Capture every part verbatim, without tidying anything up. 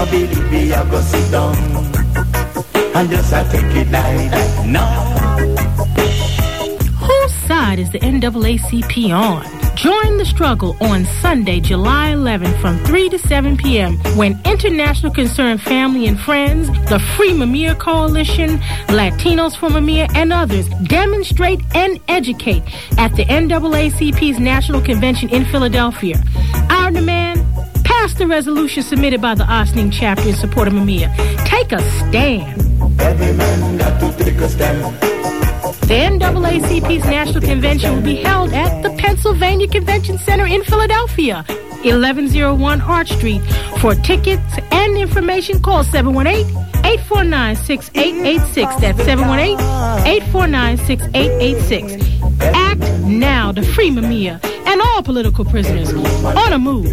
Oh, baby, I go sit down and just I take it like that. No. Whose side is the N double A C P on? Join the struggle on Sunday, July eleventh from three to seven p.m. when International Concerned Family and Friends, the Free Mamiya Coalition, Latinos for Mamiya, and others demonstrate and educate at the N double A C P's National Convention in Philadelphia. Our demand: pass the resolution submitted by the Osning chapter in support of Mamiya. Take a stand. Every man got to take a stand. The N double A C P's National Convention will be held at the Pennsylvania Convention Center in Philadelphia, eleven oh one Hart Street. For tickets and information, call seven one eight, eight four nine, six eight eight six. That's seven one eight, eight four nine, six eight eight six. Act now to free Mamiya and all political prisoners on a move.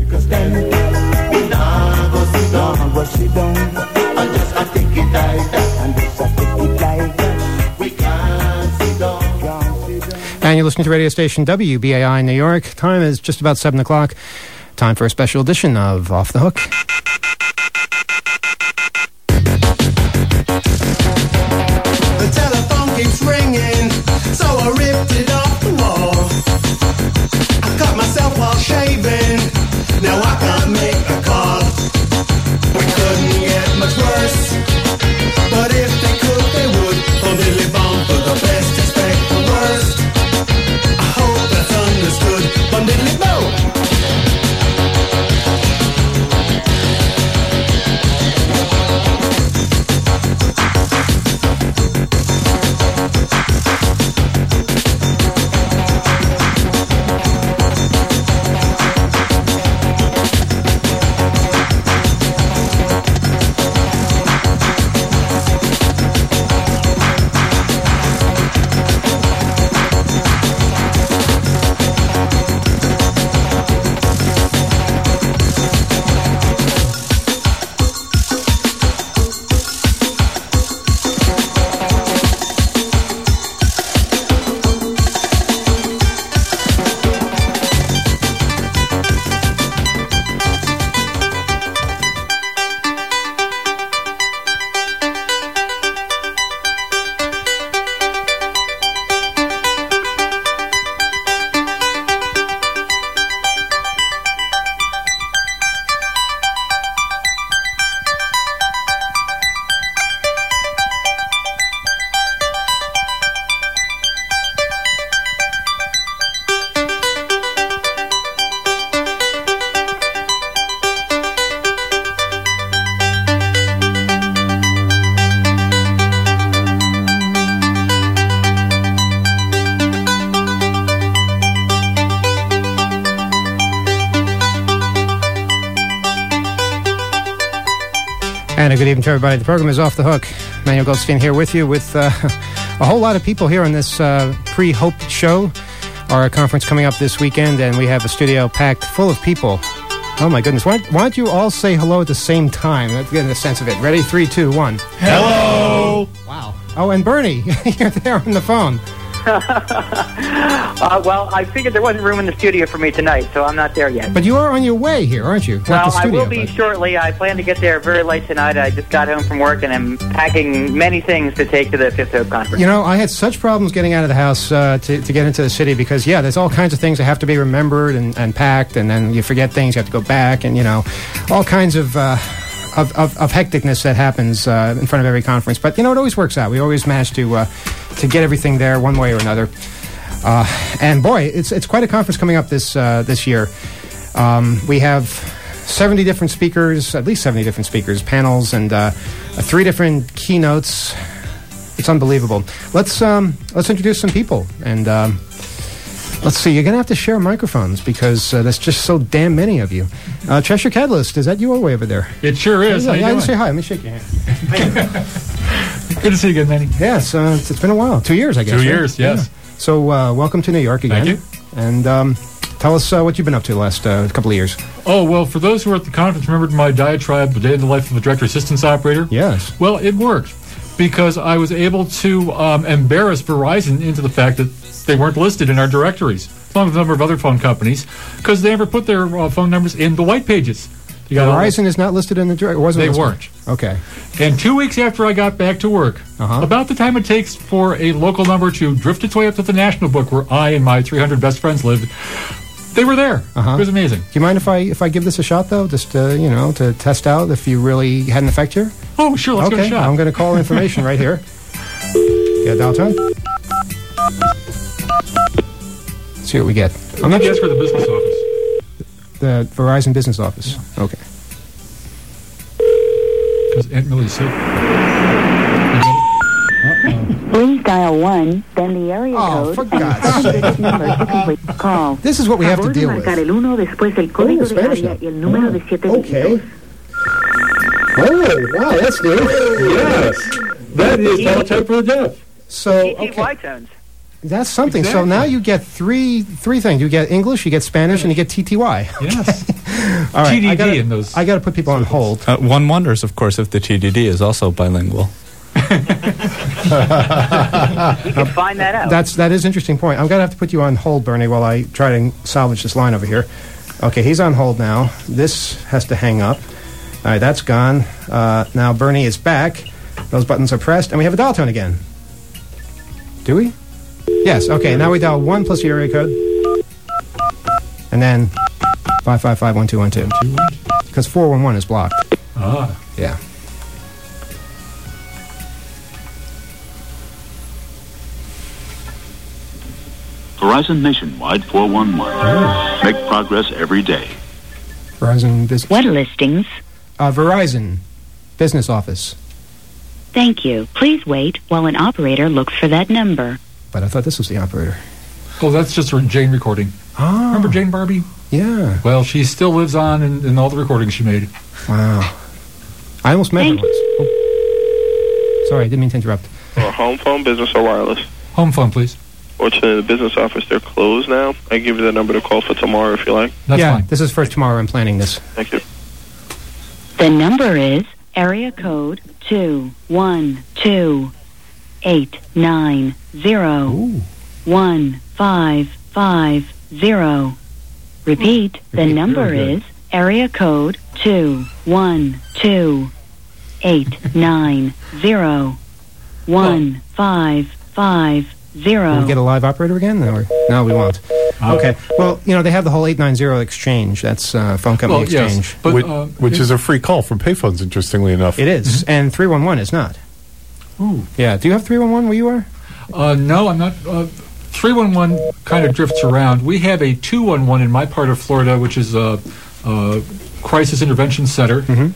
And you're listening to radio station W B A I New York. Time is just about seven o'clock. Time for a special edition of Off the Hook. The telephone keeps ringing, so I ripped it off the wall. I cut myself while shaving, now I can't make a call. We couldn't get much worse, but if they could, they would. Oh, they live on for the best, expect the worst. I hope that's understood. Bum diddly bow. And a good evening to everybody. The program is Off the Hook. Manuel Goldstein here with you with uh, a whole lot of people here on this uh, pre-Hope show. Our conference coming up this weekend, and we have a studio packed full of people. Oh my goodness. Why, why don't you all say hello at the same time? Let's get a sense of it. Ready? Three, two, one. Hello! Wow. Oh, and Bernie, you're there on the phone. uh, well, I figured there wasn't room in the studio for me tonight, so I'm not there yet. But you are on your way here, aren't you? Not well, the studio, I will be but... shortly. I plan to get there very late tonight. I just got home from work, and I'm packing many things to take to the Fifth Hope Conference. You know, I had such problems getting out of the house uh, to, to get into the city because, yeah, there's all kinds of things that have to be remembered and, and packed, and then you forget things, you have to go back, and, you know, all kinds of... Uh, Of, of, of hecticness that happens uh, in front of every conference. But, you know, it always works out. We always manage to uh, to get everything there one way or another. Uh, and, boy, it's it's quite a conference coming up this uh, this year. Um, we have seventy different speakers, at least seventy different speakers, panels, and uh, three different keynotes. It's unbelievable. Let's, um, let's introduce some people. And um, let's see, you're going to have to share microphones because uh, there's just so damn many of you. Uh, Cheshire Catalyst, is that you all the way over there? It sure is. Yeah, How you yeah, doing? say hi. Let me shake your hand. Good to see you again, Manny. Yes, uh, it's, it's been a while. Two years, I guess. Two right? years, yes. Yeah. So, uh, welcome to New York again. Thank you. And um, tell us uh, what you've been up to the last uh, couple of years. Oh, well, for those who were at the conference, remembered my diatribe, The Day in the Life of a Director Assistance Operator? Yes. Well, it worked because I was able to um, embarrass Verizon into the fact that they weren't listed in our directories, along with a number of other phone companies, because they never put their uh, phone numbers in the white pages. You got all this- Verizon is not listed in the direct. Wasn't They listed. weren't. Okay. And two weeks after I got back to work, Uh-huh. about the time it takes for a local number to drift its way up to the national book where I and my three hundred best friends lived, they were there. Uh-huh. It was amazing. Do you mind if I if I give this a shot though, just to, you know, to test out if you really had an effect here? Oh, sure, let's okay, give it a shot. I'm going to call information right here. Get a dial tone. Let's see what we get. I'm not Yes, sure. for the business office. The Verizon business office. Okay. Because Aunt Millie's sick. Please dial one, then the area Oh, code, for and God's the sake. seven-digit number to complete the call. This is what we have to Favor de deal marcar with. el uno, después el código de Spanish área now. y el número de siete Okay. dígitos. Oh, wow, that's new. Yes, that is teletype for the deaf. So, T T Y okay, tones. that's something. So Exactly. now you get three three things. You get English, you get Spanish, and you get T T Y. Yes. All right, T D D I gotta, in those I got to put people on hold. Uh, one wonders, of course, if the T D D is also bilingual. You can find that out. That's that is an interesting point. I'm gonna have to put you on hold, Bernie, while I try to salvage this line over here. Okay, he's on hold now. This has to hang up. All right, that's gone. Uh, now Bernie is back. Those buttons are pressed, and we have a dial tone again. Do we? Yes. Okay. Now we dial one plus the area code, and then five five five one two one two. Because four one one is blocked. Ah. Yeah. Verizon Nationwide four one one. Make progress every day. Verizon business. What listings? Uh, Verizon business office. Thank you. Please wait while an operator looks for that number. But I thought this was the operator. Oh, that's just her Jane recording. Ah. Remember Jane Barbie? Yeah. Well, she still lives on in, in all the recordings she made. Wow. I almost met her Thank once. Oh. Sorry, I didn't mean to interrupt. Or home phone, business, or wireless. Home phone, please. Fortunately, the business office, they're closed now. I can give you the number to call for tomorrow if you like. That's yeah, fine. this is for tomorrow. I'm planning this. Thank you. The number is area code two one two eight nine zero one five five zero. Repeat, the Repeat, number very is area code two one two eight nine zero one five five zero. Will we get a live operator again? Or, no, we won't. Uh, Okay. Well, you know, they have the whole eight nine zero exchange. That's uh, phone company Well, exchange. yes. But, which, uh, which it- is a free call from payphones, interestingly enough. It is. And three one one is not. Ooh. Yeah. Do you have three one one where you are? Uh, no, I'm not. Uh, three one one kind of drifts around. We have a two one one in my part of Florida, which is a, a crisis intervention center. Mhm.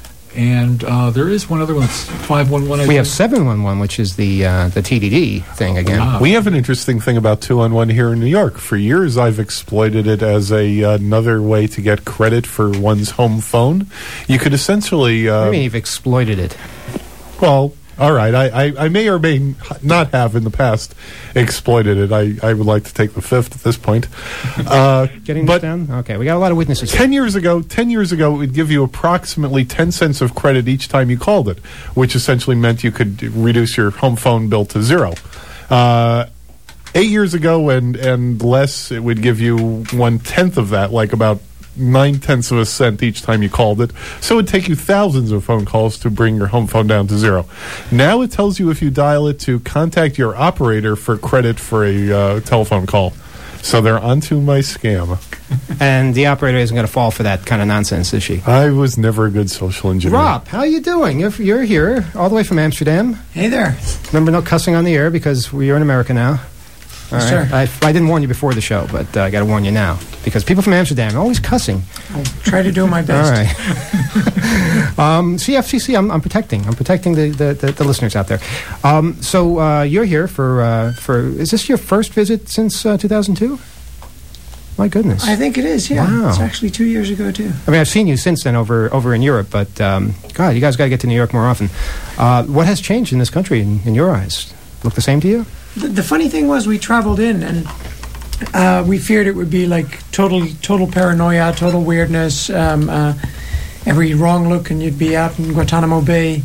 And uh, there is one other one that's five one one. We have seven one one, which is the uh, the T D D thing again. Ah. We have an interesting thing about two one one here in New York. For years, I've exploited it as a uh, another way to get credit for one's home phone. You could essentially... Uh, I mean, you've exploited it. Well, all right. I, I, I may or may not have in the past exploited it. I, I would like to take the fifth at this point. Uh, Getting but this down? Okay, we got a lot of witnesses. Ten years ago, ten years ago, it would give you approximately ten cents of credit each time you called it, which essentially meant you could reduce your home phone bill to zero. Uh, eight years ago and and less, it would give you one tenth of that, like about nine tenths of a cent each time you called it. So it would take you thousands of phone calls to bring your home phone down to zero. Now it tells you if you dial it to contact your operator for credit for a uh, telephone call. So they're onto my scam. And the operator isn't going to fall for that kind of nonsense, is she? I was never a good social engineer. Rob, how you doing? You're, you're here, all the way from Amsterdam. Hey there. Remember, no cussing on the air because we're in America now. All Yes, right. sir. I, I didn't warn you before the show, but uh, I got to warn you now because people from Amsterdam are always cussing. I'll try to do my All best. right. um, C F C C, I'm, I'm protecting. I'm protecting the, the, the, the listeners out there. Um, so uh, you're here for uh, for. Is this your first visit since uh, two thousand two? My goodness. I think it is, yeah. Wow. It's actually two years ago, too. I mean, I've seen you since then over over in Europe, but um, God, you guys got to get to New York more often. Uh, what has changed in this country in, in your eyes? Look the same to you? The, the funny thing was we traveled in, and uh, we feared it would be like total total paranoia, total weirdness, um, uh, every wrong look, and you'd be out in Guantanamo Bay.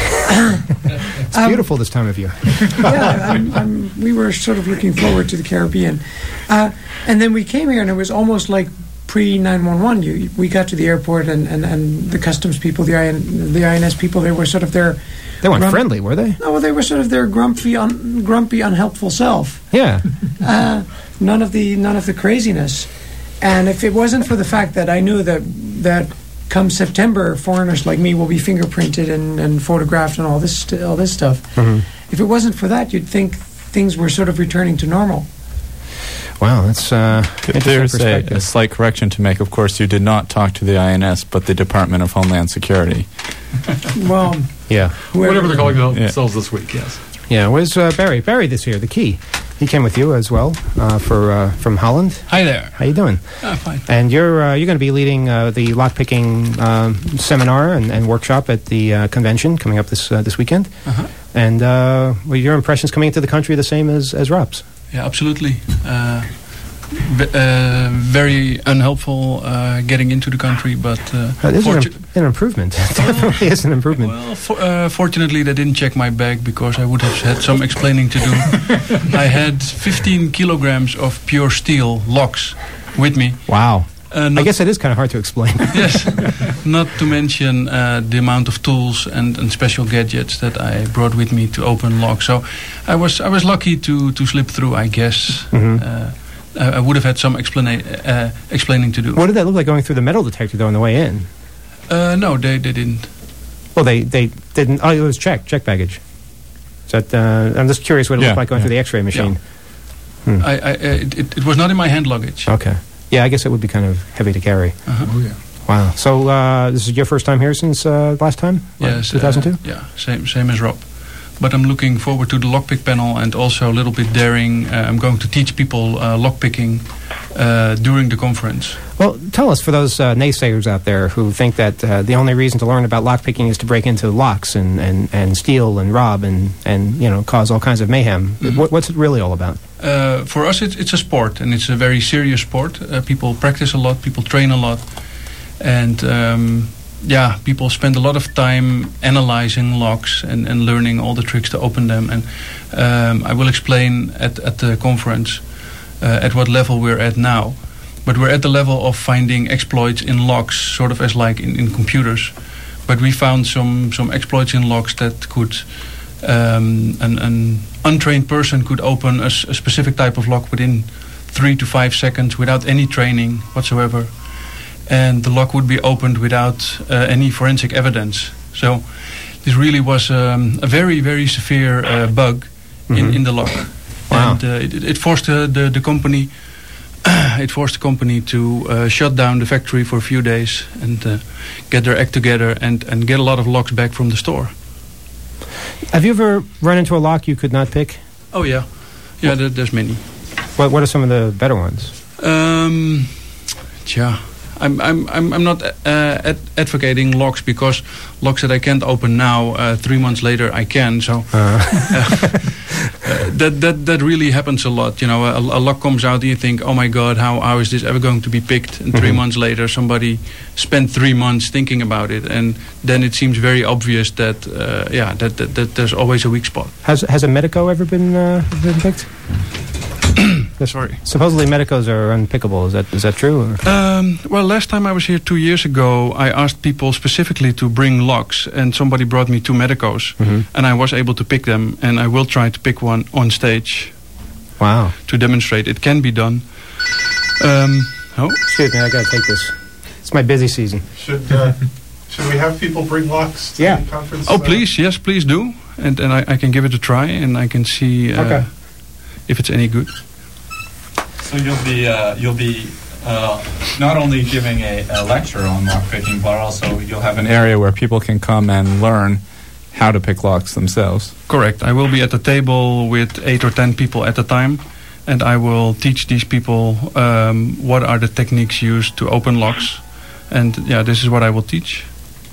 It's Um, beautiful this time of year. yeah, I'm, I'm, we were sort of looking forward to the Caribbean. Uh, and then we came here, and it was almost like pre nine one one. You we got to the airport and, and, and the customs people, the I N, the I N S people, they were sort of their They weren't grump- friendly, were they? No, well, they were sort of their grumpy, un, grumpy, unhelpful self. Yeah. uh, none of the none of the craziness. And if it wasn't for the fact that I knew that that come September, foreigners like me will be fingerprinted and, and photographed and all this all this stuff. Mm-hmm. If it wasn't for that, you'd think things were sort of returning to normal. Wow, that's uh, There's a, a slight correction to make. Of course, you did not talk to the I N S, but the Department of Homeland Security. Well, yeah, whatever they're calling Yeah. themselves this week. Yes. Yeah, where's uh, Barry? Barry this year, the key. He came with you as well uh, for uh, from Holland. Hi there. How you doing? Ah, fine. And you're uh, you're going to be leading uh, the lockpicking um, seminar and, and workshop at the uh, convention coming up this uh, this weekend. Uh-huh. And uh, were your impressions coming into the country the same as as Rob's? Yeah, absolutely. Uh, v- uh, very unhelpful uh, getting into the country, but uh, Uh, this is an, fortu- an improvement. It definitely is an improvement. well, for, uh, fortunately, they didn't check my bag because I would have had some explaining to do. I had fifteen kilograms of pure steel locks with me. Wow. Uh, I guess it is kind of hard to explain. Yes, not to mention uh, the amount of tools and, and special gadgets that I brought with me to open locks. So I was I was lucky to, to slip through, I guess. Mhm. Uh, I, I would have had some explana- uh, explaining to do. What did that look like going through the metal detector though on the way in? Uh, no, they, they didn't. Well, they they didn't. Oh, it was check check baggage. So that, uh, I'm just curious what it Yeah, looked like going yeah. through the X-ray machine. Hmm. I, I, uh, it, it, it was not in my hand luggage. Okay. Yeah, I guess it would be kind of heavy to carry. Uh-huh. Oh yeah. Wow. So uh, this is your first time here since uh, last time? Yes, two thousand two? uh, yeah, same same as Rob. But I'm looking forward to the lockpick panel and also a little bit daring. Uh, I'm going to teach people uh, lockpicking uh, during the conference. Well, tell us, for those uh, naysayers out there who think that uh, the only reason to learn about lockpicking is to break into locks and, and, and steal and rob and, and you know cause all kinds of mayhem. Mm-hmm. What, what's it really all about? Uh, for us, it's, it's a sport, and it's a very serious sport. Uh, people practice a lot, people train a lot, and um, yeah, people spend a lot of time analyzing locks and, and learning all the tricks to open them. And um, I will explain at, at the conference uh, at what level we're at now. But we're at the level of finding exploits in locks, sort of as like in, in computers. But we found some, some exploits in locks that could... Um, an, an untrained person could open a, s- a specific type of lock within three to five seconds without any training whatsoever, and the lock would be opened without uh, any forensic evidence. So this really was um, a very, very severe uh, bug in, Mhm. in the lock. Wow. And uh, it, it forced the, the, the company it forced the company to uh, shut down the factory for a few days and uh, get their act together and, and get a lot of locks back from the store. Have you ever run into a lock you could not pick? Oh yeah, yeah. There, there's many. What What are some of the better ones? Um, yeah, I'm I'm I'm I'm not uh, ad- advocating locks because locks that I can't open now, uh, three months later I can. So Uh. uh, that that that really happens a lot. You know, a, a lock comes out and you think, oh my God, how how is this ever going to be picked? And three Mhm. months later, somebody spent three months thinking about it, and then it seems very obvious that uh, yeah, that, that that there's always a weak spot. Has Has a Medico ever been uh, been picked? Sorry. Supposedly Medicos are unpickable. Is that is that true? Or? Um, well, last time I was here two years ago, I asked people specifically to bring locks, and somebody brought me two Medicos, Mhm. and I was able to pick them, and I will try to pick one on stage. Wow. To demonstrate it can be done. Um, oh, excuse me, I gotta take this. It's my busy season. Should uh, should we have people bring locks to Yeah. the conference? Oh, uh, please, yes, please do, and and I, I can give it a try, and I can see uh, Okay. if it's any good. So you'll be uh, you'll be uh, not only giving a, a lecture on lockpicking, but also you'll have an area where people can come and learn how to pick locks themselves. Correct. I will be at the table with eight or ten people at a time, and I will teach these people um, what are the techniques used to open locks, and yeah, this is what I will teach.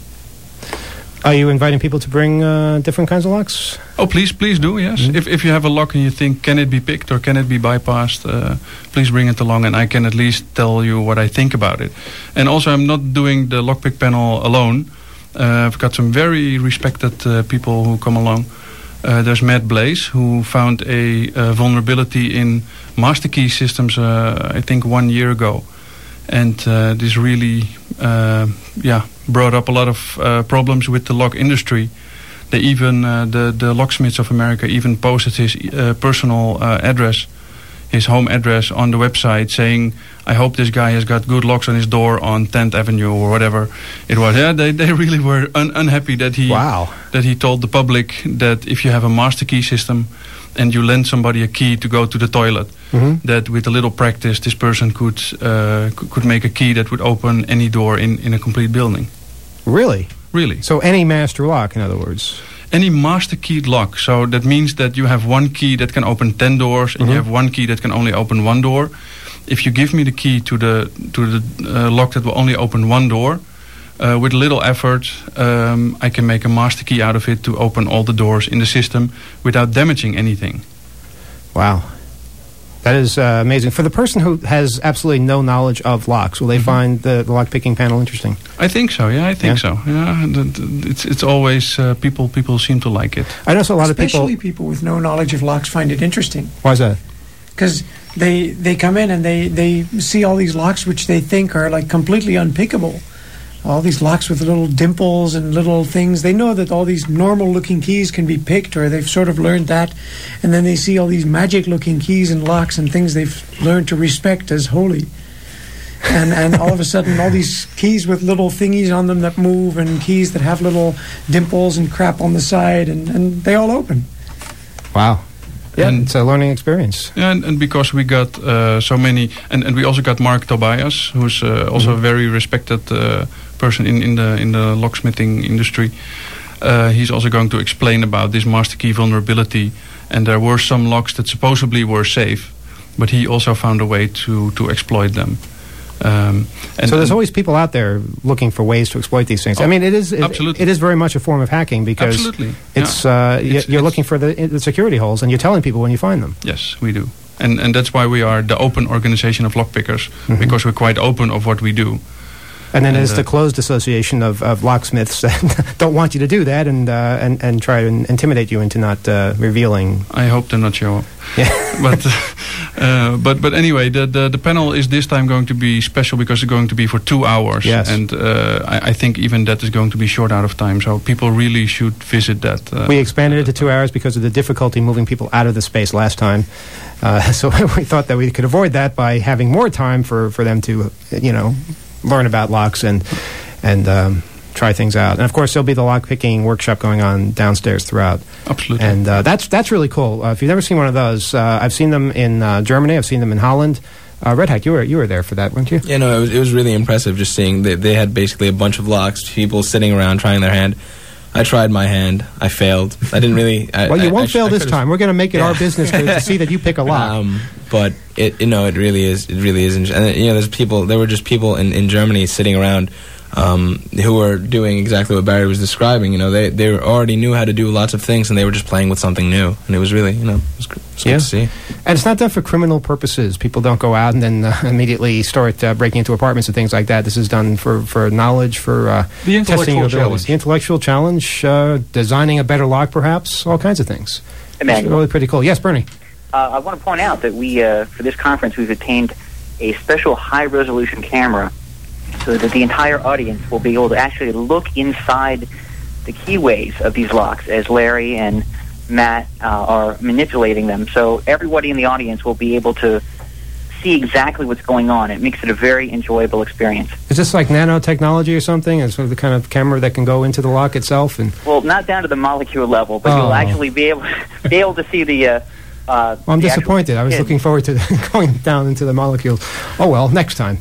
Are you inviting people to bring uh, different kinds of locks? Oh, please, please do. Yes, if if you have a lock and you think can it be picked or can it be bypassed, uh, please bring it along, and I can at least tell you what I think about it. And also, I'm not doing the lockpick panel alone. Uh, I've got some very respected uh, people who come along. Uh, there's Matt Blaze, who found a uh, vulnerability in master key systems, uh, I think one year ago. and uh, this really, uh, yeah, brought up a lot of uh, problems with the lock industry. They even uh, the the locksmiths of America even posted his uh, personal uh, address, his home address on the website, saying, "I hope this guy has got good locks on his door on tenth Avenue or whatever it was." Yeah, they they really were un- unhappy that he wow. that he told the public that if you have a master key system and you lend somebody a key to go to the toilet, mm-hmm. that with a little practice, this person could uh, c- could make a key that would open any door in, in a complete building. Really? Really. So any master lock, in other words? Any master keyed lock. So that means that you have one key that can open ten doors, and mm-hmm. you have one key that can only open one door. If you give me the key to the to the uh, lock that will only open one door, uh, with little effort, um, I can make a master key out of it to open all the doors in the system without damaging anything. Wow. That is uh, amazing. For the person who has absolutely no knowledge of locks, will they mm-hmm. find the, the lock picking panel interesting? I think so. Yeah, I think yeah. so. Yeah, the, the, it's it's always uh, people people seem to like it. I know so a lot Especially of people. people with no knowledge of locks find it interesting. Why is that? Because they they come in and they they see all these locks which they think are like completely unpickable. All these locks with little dimples and little things. They know that all these normal-looking keys can be picked, or they've sort of learned that. And then they see all these magic-looking keys and locks and things they've learned to respect as holy. And and all of a sudden, all these keys with little thingies on them that move, and keys that have little dimples and crap on the side, and, and they all open. Wow. Yeah, and it's a learning experience. Yeah, and, and because we got uh, so many, and, and we also got Mark Tobias, who's uh, also mm-hmm. a very respected uh, person in, in the in the locksmithing industry. Uh, he's also going to explain about this master key vulnerability, and there were some locks that supposedly were safe, but he also found a way to to exploit them. Um, and so there's and always people out there looking for ways to exploit these things. Oh, I mean, it is it, absolutely. it is very much a form of hacking because absolutely. it's yeah. uh, it's, you're it's, looking for the, the security holes, and you're telling people when you find them. Yes, we do, and and that's why we are the open organization of lockpickers, mm-hmm. because we're quite open of what we do. And then and, there's uh, the closed association of, of locksmiths that don't want you to do that and uh, and and try to intimidate you into not uh, revealing. I hope they're not show up. Yeah. but uh, but but anyway, the, the the panel is this time going to be special because it's going to be for two hours. Yes. And uh, I, I think even that is going to be short out of time. So people really should visit that. Uh, we expanded it to two hours because of the difficulty moving people out of the space last time. Uh, so we thought that we could avoid that by having more time for, for them to, you know, learn about locks and and um, try things out. And of course, there'll be the lock picking workshop going on downstairs throughout. Absolutely. And uh, that's that's really cool. Uh, if you've never seen one of those, uh, I've seen them in uh, Germany. I've seen them in Holland. Uh, Red Hack, you were you were there for that, weren't you? Yeah, no, it was it was really impressive just seeing that they had basically a bunch of locks, people sitting around trying their hand. I tried my hand. I failed. I didn't really. I, well, you I, won't I, fail I this time. We're going to make it yeah. our business to, to see that you pick a lock. Um, but it, you know, it really is. It really is. And you know, there's people. There were just people in, in Germany sitting around um, who were doing exactly what Barry was describing. You know, they they already knew how to do lots of things, and they were just playing with something new. And it was really, you know, it was, it was yeah. good to see. And it's not done for criminal purposes. People don't go out and then uh, immediately start uh, breaking into apartments and things like that. This is done for, for knowledge, for uh, the intellectual testing your abilities. challenge. The intellectual challenge, uh, designing a better lock, perhaps, all kinds of things. It's really pretty cool. Yes, Bernie. Uh, I want to point out that we, uh, for this conference, we've obtained a special high-resolution camera so that the entire audience will be able to actually look inside the keyways of these locks as Larry and Matt uh, are manipulating them. So everybody in the audience will be able to see exactly what's going on. It makes it a very enjoyable experience. Is this like nanotechnology or something? Is sort of the kind of camera that can go into the lock itself? And Well, not down to the molecule level, but Oh. you'll actually be able be able to see the. Uh, uh, well, I'm the actual disappointed. I was kid. looking forward to going down into the molecules. Oh, well, next time.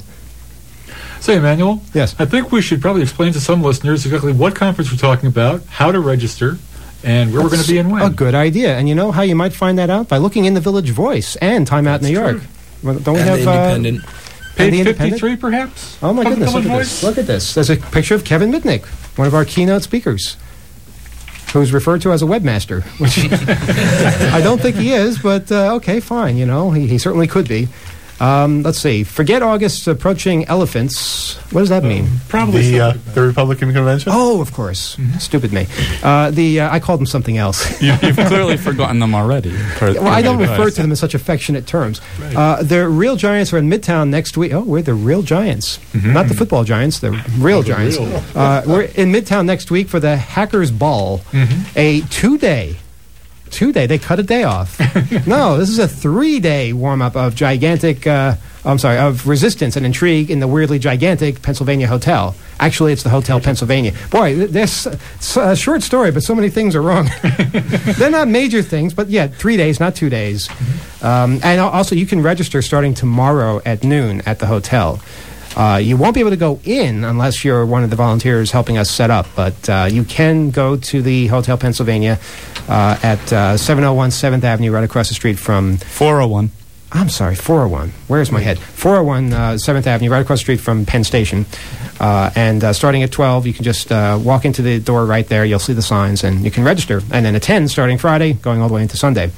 So, Emmanuel, yes, I think we should probably explain to some listeners exactly what conference we're talking about, how to register, and where That's we're going to be and when. A good idea. And you know how you might find that out? By looking in the Village Voice and Time Out New York. Well, don't we And have the uh, Independent. and Page the Independent? fifty-three, perhaps? Oh my Of the goodness! Look Village at Voice? this! Look at this! There's a picture of Kevin Mitnick, one of our keynote speakers, who's referred to as a webmaster. Which I don't think he is, but uh, okay, fine. You know, he, he certainly could be. Um, let's see. Forget August's approaching elephants. What does that mean? Probably the, uh, the Republican convention. Oh, of course. Stupid me. Uh, the uh, I called them something else. You, you've clearly forgotten them already. Per, well, I don't advice. refer to them in such affectionate terms. Right. Uh, the real Giants are in Midtown next week. Oh, we're the real Giants. Mm-hmm. Not the football Giants, the real Oh, the Giants. real. Uh, we're in Midtown next week for the Hackers Ball, Mm-hmm. a two-day Two day, they cut a day off. No, this is a three day warm up of gigantic, uh, I'm sorry, of resistance and intrigue in the weirdly gigantic Pennsylvania Hotel. Actually, it's the Hotel Pennsylvania. Boy, th- there's it's a short story, but so many things are wrong. They're not major things, but yeah, three days, not two days. Um, and al- also, you can register starting tomorrow at noon at the hotel. Uh, you won't be able to go in unless you're one of the volunteers helping us set up, but uh, you can go to the Hotel Pennsylvania uh, at uh, seven oh one seventh Avenue, right across the street from... four oh one. I'm sorry, four oh one. Where's my head? four oh one uh, seventh Avenue, right across the street from Penn Station. Uh, and uh, starting at twelve, you can just uh, walk into the door right there. You'll see the signs, and you can register. And then attend starting Friday, going all the way into Sunday.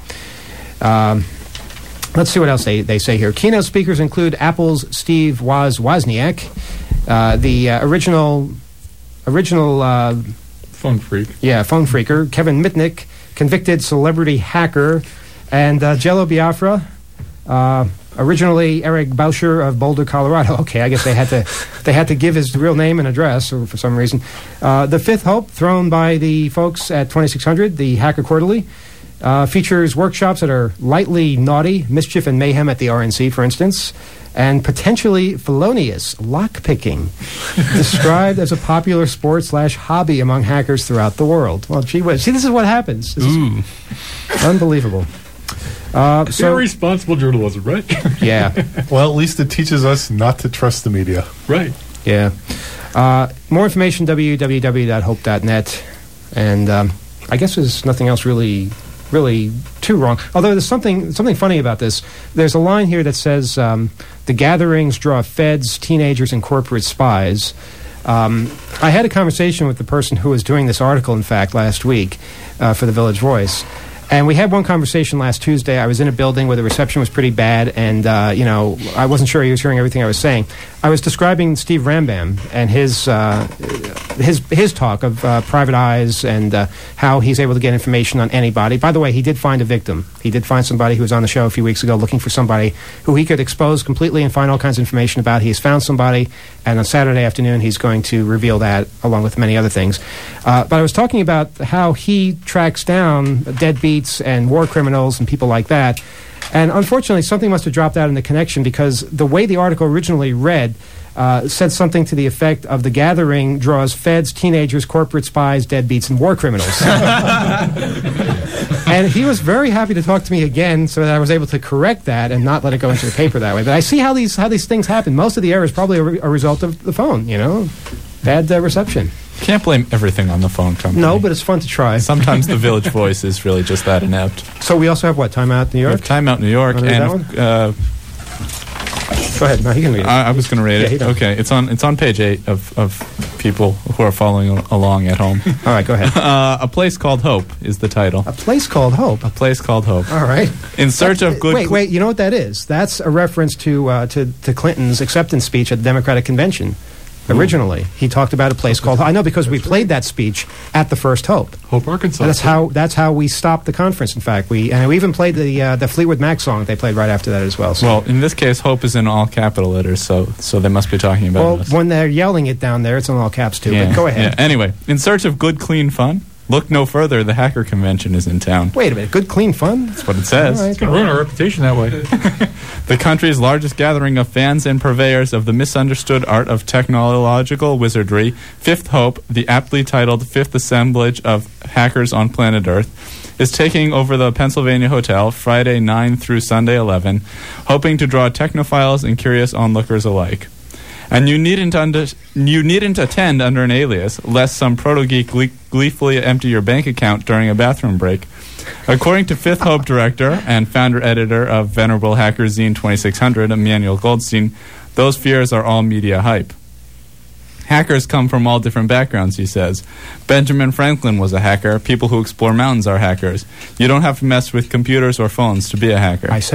Um... Let's see what else they, they say here. Keynote speakers include Apple's Steve Woz Wozniak, uh, the uh, original original uh, phone freak. Yeah, phone freaker. Kevin Mitnick, convicted celebrity hacker, and uh, Jello Biafra. Uh, originally Eric Bauscher of Boulder, Colorado. Okay, I guess they had to they had to give his real name and address or for some reason. Uh, the Fifth Hope, thrown by the folks at twenty-six hundred, the Hacker Quarterly. Uh, features workshops that are lightly naughty, mischief and mayhem at the R N C, for instance, and potentially felonious lockpicking, described as a popular sport slash hobby among hackers throughout the world. Well, gee whiz. See, this is what happens. This Ooh. is unbelievable. Uh, so, Irresponsible journalism, right? yeah. Well, at least it teaches us not to trust the media. Right. Yeah. Uh, more information, w w w dot hope dot net. And um, I guess there's nothing else really... really too wrong. Although there's something something funny about this. There's a line here that says, um, the gatherings draw feds, teenagers, and corporate spies. Um, I had a conversation with the person who was doing this article, in fact, last week uh, for the Village Voice. And we had one conversation last Tuesday. I was in a building where the reception was pretty bad, and, uh, you know, I wasn't sure he was hearing everything I was saying. I was describing Steve Rambam and his uh, his his talk of uh, private eyes and uh, how he's able to get information on anybody. By the way, he did find a victim. He did find somebody who was on the show a few weeks ago looking for somebody who he could expose completely and find all kinds of information about. He's found somebody, and on Saturday afternoon he's going to reveal that, along with many other things. Uh, but I was talking about how he tracks down deadbeats and war criminals and people like that. And unfortunately, something must have dropped out in the connection, because the way the article originally read uh, said something to the effect of the gathering draws feds, teenagers, corporate spies, deadbeats, and war criminals. And he was very happy to talk to me again so that I was able to correct that and not let it go into the paper that way. But I see how these how these things happen. Most of the error is probably a, re- a result of the phone, you know? Bad uh, reception. Can't blame everything on the phone company. No, but it's fun to try. Sometimes the Village Voice is really just that inept. So we also have what? Time Out New We York? have Time Out New York. Wanna read and that uh, Go ahead. No, you can read it. I, I was going to read Yeah, it. you don't. Okay, it's on it's on page eight of, of people who are following al- along at home. All right, go ahead. Uh, A Place Called Hope is the title. A Place Called Hope. A Place Called Hope. All right. In search of good. Wait, wait. You know what that is? That's a reference to uh, to, to Clinton's acceptance speech at the Democratic Convention. Originally, he talked about a place called. I know because we played that speech at the First Hope. Hope, Arkansas. And that's how that's how we stopped the conference. In fact, we and we even played the uh, the Fleetwood Mac song. They played right after that as well. So. Well, in this case, Hope is in all capital letters, so so they must be talking about Well, us. when they're yelling it down there, it's in all caps too. Yeah, But go ahead. yeah. Anyway, in search of good, clean fun, look no further. The Hacker Convention is in town. Wait a minute. Good, clean fun. That's what it says. All right. It's going to ruin our reputation that way. The country's largest gathering of fans and purveyors of the misunderstood art of technological wizardry, Fifth Hope, the aptly titled Fifth Assemblage of Hackers on Planet Earth, is taking over the Pennsylvania Hotel Friday nine through Sunday eleven, hoping to draw technophiles and curious onlookers alike. And you needn't under, you needn't attend under an alias, lest some proto-geek glee- gleefully empty your bank account during a bathroom break. According to Fifth Hope director and founder-editor of Venerable Hacker Zine twenty-six hundred, Emmanuel Goldstein, those fears are all media hype. Hackers come from all different backgrounds, he says. Benjamin Franklin was a hacker. People who explore mountains are hackers. You don't have to mess with computers or phones to be a hacker. I said that.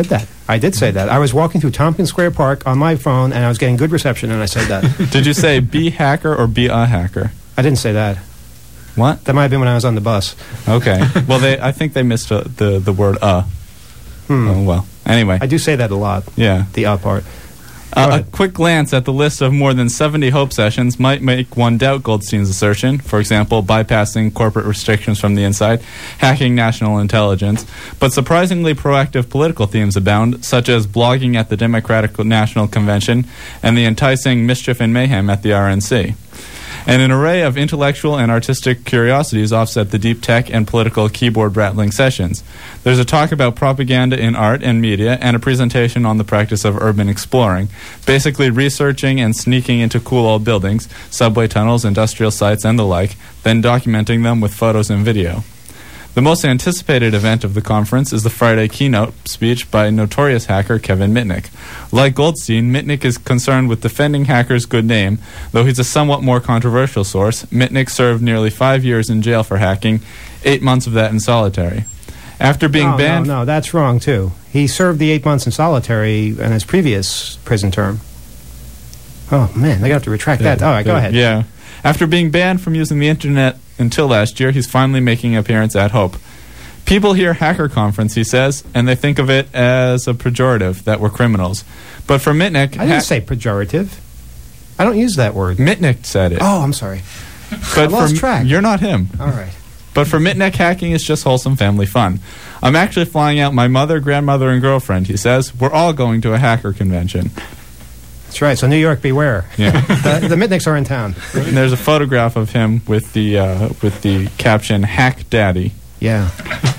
I did say that. I was walking through Tompkins Square Park on my phone, and I was getting good reception, and I said that. Did you say be hacker or be a hacker? I didn't say that. What? That might have been when I was on the bus. Okay. Well, they I think they missed uh, the the word uh. Hmm. Oh, well. Anyway. I do say that a lot. Yeah. The uh part. Uh, a quick glance at the list of more than seventy Hope sessions might make one doubt Goldstein's assertion. For example, bypassing corporate restrictions from the inside, hacking national intelligence. But surprisingly proactive political themes abound, such as blogging at the Democratic National Convention and the enticing mischief and mayhem at the R N C. And an array of intellectual and artistic curiosities offset the deep tech and political keyboard-rattling sessions. There's a talk about propaganda in art and media and a presentation on the practice of urban exploring, basically researching and sneaking into cool old buildings, subway tunnels, industrial sites, and the like, then documenting them with photos and video. The most anticipated event of the conference is the Friday keynote speech by notorious hacker Kevin Mitnick. Like Goldstein, Mitnick is concerned with defending hackers' good name, though he's a somewhat more controversial source. Mitnick served nearly five years in jail for hacking, eight months of that in solitary. After being no, banned... No, no, that's wrong, too. He served the eight months in solitary in his previous prison term. Oh, man, they got to retract that. All right, go ahead. Yeah. After being banned from using the internet until last year, he's finally making an appearance at Hope. People hear hacker conference, he says, and they think of it as a pejorative, that we're criminals. But for Mitnick... I didn't ha- say pejorative. I don't use that word. Mitnick said it. Oh, I'm sorry. But I lost for, track. You're not him. All right. But for Mitnick, hacking is just wholesome family fun. I'm actually flying out my mother, grandmother, and girlfriend, he says. We're all going to a hacker convention. That's right. So New York, beware. Yeah. the, the Mitnicks are in town. And there's a photograph of him with the uh, with the caption "Hack Daddy." Yeah.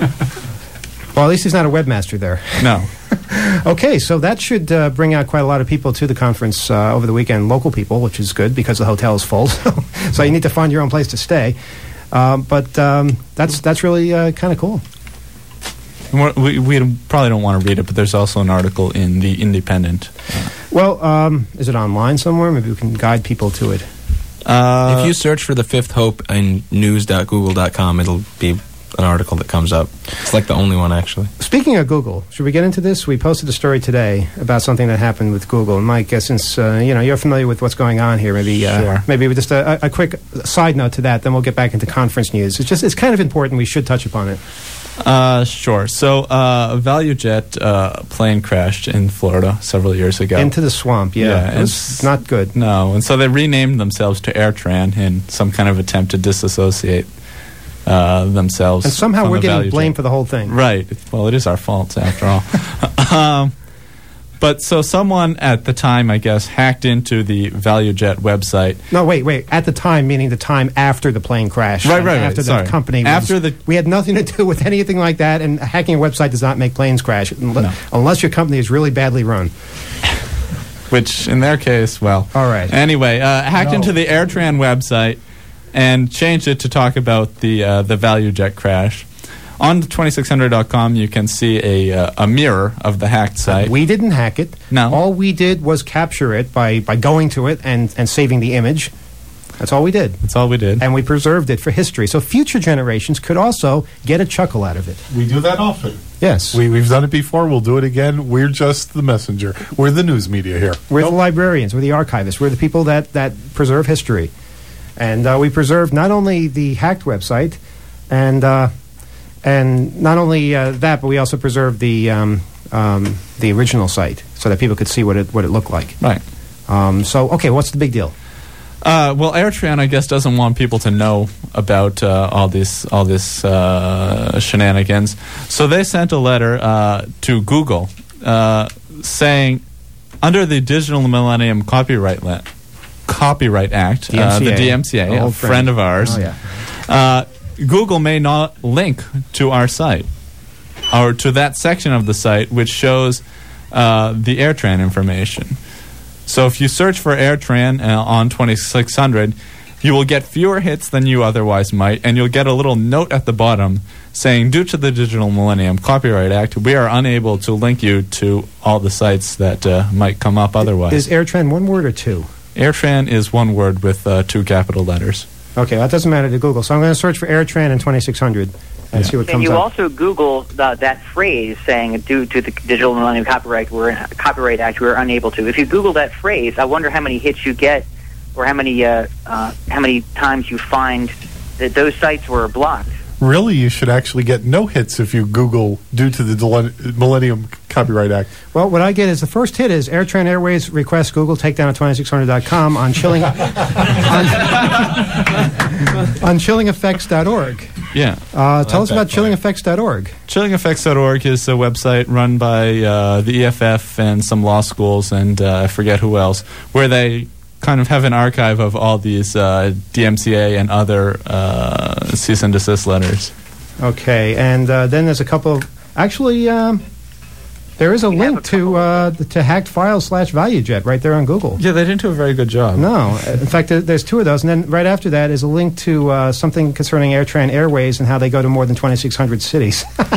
Well, at least he's not a webmaster there. No. Okay, so that should uh, bring out quite a lot of people to the conference uh, over the weekend. Local people, which is good because the hotel is full. So, so you need to find your own place to stay. Um, but um, that's that's really uh, kind of cool. We, we probably don't want to read it, but there's also an article in The Independent. Well, um, is it online somewhere? Maybe we can guide people to it. Uh, if you search for the Fifth Hope in news dot google dot com, it'll be an article that comes up. It's like the only one, actually. Speaking of Google, should we get into this? We posted a story today about something that happened with Google. And Mike, uh, since uh, you know you're familiar with what's going on here, maybe uh, sure. maybe just a, a quick side note to that. Then we'll get back into conference news. It's just it's kind of important. We should touch upon it. Uh, sure. So, uh, a ValueJet uh, plane crashed in Florida several years ago. Into the swamp, yeah. yeah it was not good. No, and so they renamed themselves to AirTran in some kind of attempt to disassociate uh, themselves. And somehow from we're the getting ValueJet. blamed for the whole thing. Right. Well, it is our fault, after all. um, but so someone at the time, I guess, hacked into the ValueJet website. No, wait, wait. At the time, meaning the time after the plane crashed. Right, right, After right. the Sorry. company was, After the- we had nothing to do with anything like that, and hacking a website does not make planes crash, unle- No. unless your company is really badly run. Which, in their case, well. All right. Anyway, uh, hacked No. into the AirTran website and changed it to talk about the uh, the ValueJet crash. On twenty-six hundred dot com, you can see a uh, a mirror of the hacked site. We didn't hack it. No. All we did was capture it by, by going to it and, and saving the image. That's all we did. That's all we did. And we preserved it for history. So future generations could also get a chuckle out of it. We do that often. Yes. We, we've done it before. We'll do it again. We're just the messenger. We're the news media here. We're the librarians. We're the archivists. We're the people that, that preserve history. And uh, we preserved not only the hacked website, and uh, and not only uh, that, but we also preserved the um, um, the original site so that people could see what it what it looked like. Right. Um, so, okay, what's the big deal? Uh, well, AirTran, I guess, doesn't want people to know about uh, all this all this uh, shenanigans. So they sent a letter uh, to Google uh, saying, under the Digital Millennium Copyright La- Copyright Act, D M C A. uh, the D M C A, An a old friend. friend. of ours, Oh, yeah. uh, Google may not link to our site or to that section of the site which shows uh, the AirTran information. So if you search for AirTran uh, on twenty-six hundred, you will get fewer hits than you otherwise might, and you'll get a little note at the bottom saying, due to the Digital Millennium Copyright Act, we are unable to link you to all the sites that uh, might come up otherwise. Is AirTran one word or two? AirTran is one word with uh, two capital letters. Okay, that doesn't matter to Google. So I'm going to search for AirTran in twenty-six hundred, and see what Can comes you up. also Google the, that phrase saying, due to the Digital Millennium Copyright, we're, Copyright Act, we're unable to. If you Google that phrase, I wonder how many hits you get, or how many uh, uh, how many times you find that those sites were blocked. Really, you should actually get no hits if you Google due to the Dile- Millennium Copyright Act. Well, what I get is the first hit is AirTran Airways request Google takedown at twenty-six hundred dot com on chilling on, on chilling effects dot org. Yeah. Uh, tell us about chilling effects dot org. chilling effects dot org is a website run by uh, the E F F and some law schools, and uh, I forget who else, where they kind of have an archive of all these uh, D M C A and other uh, cease and desist letters. Okay, and uh, then there's a couple of... Actually, um, there is a link to uh, to hacked files slash ValueJet right there on Google. Yeah, they didn't do a very good job. No. In fact, there, there's two of those. And then right after that is a link to uh, something concerning AirTran Airways and how they go to more than twenty-six hundred cities. But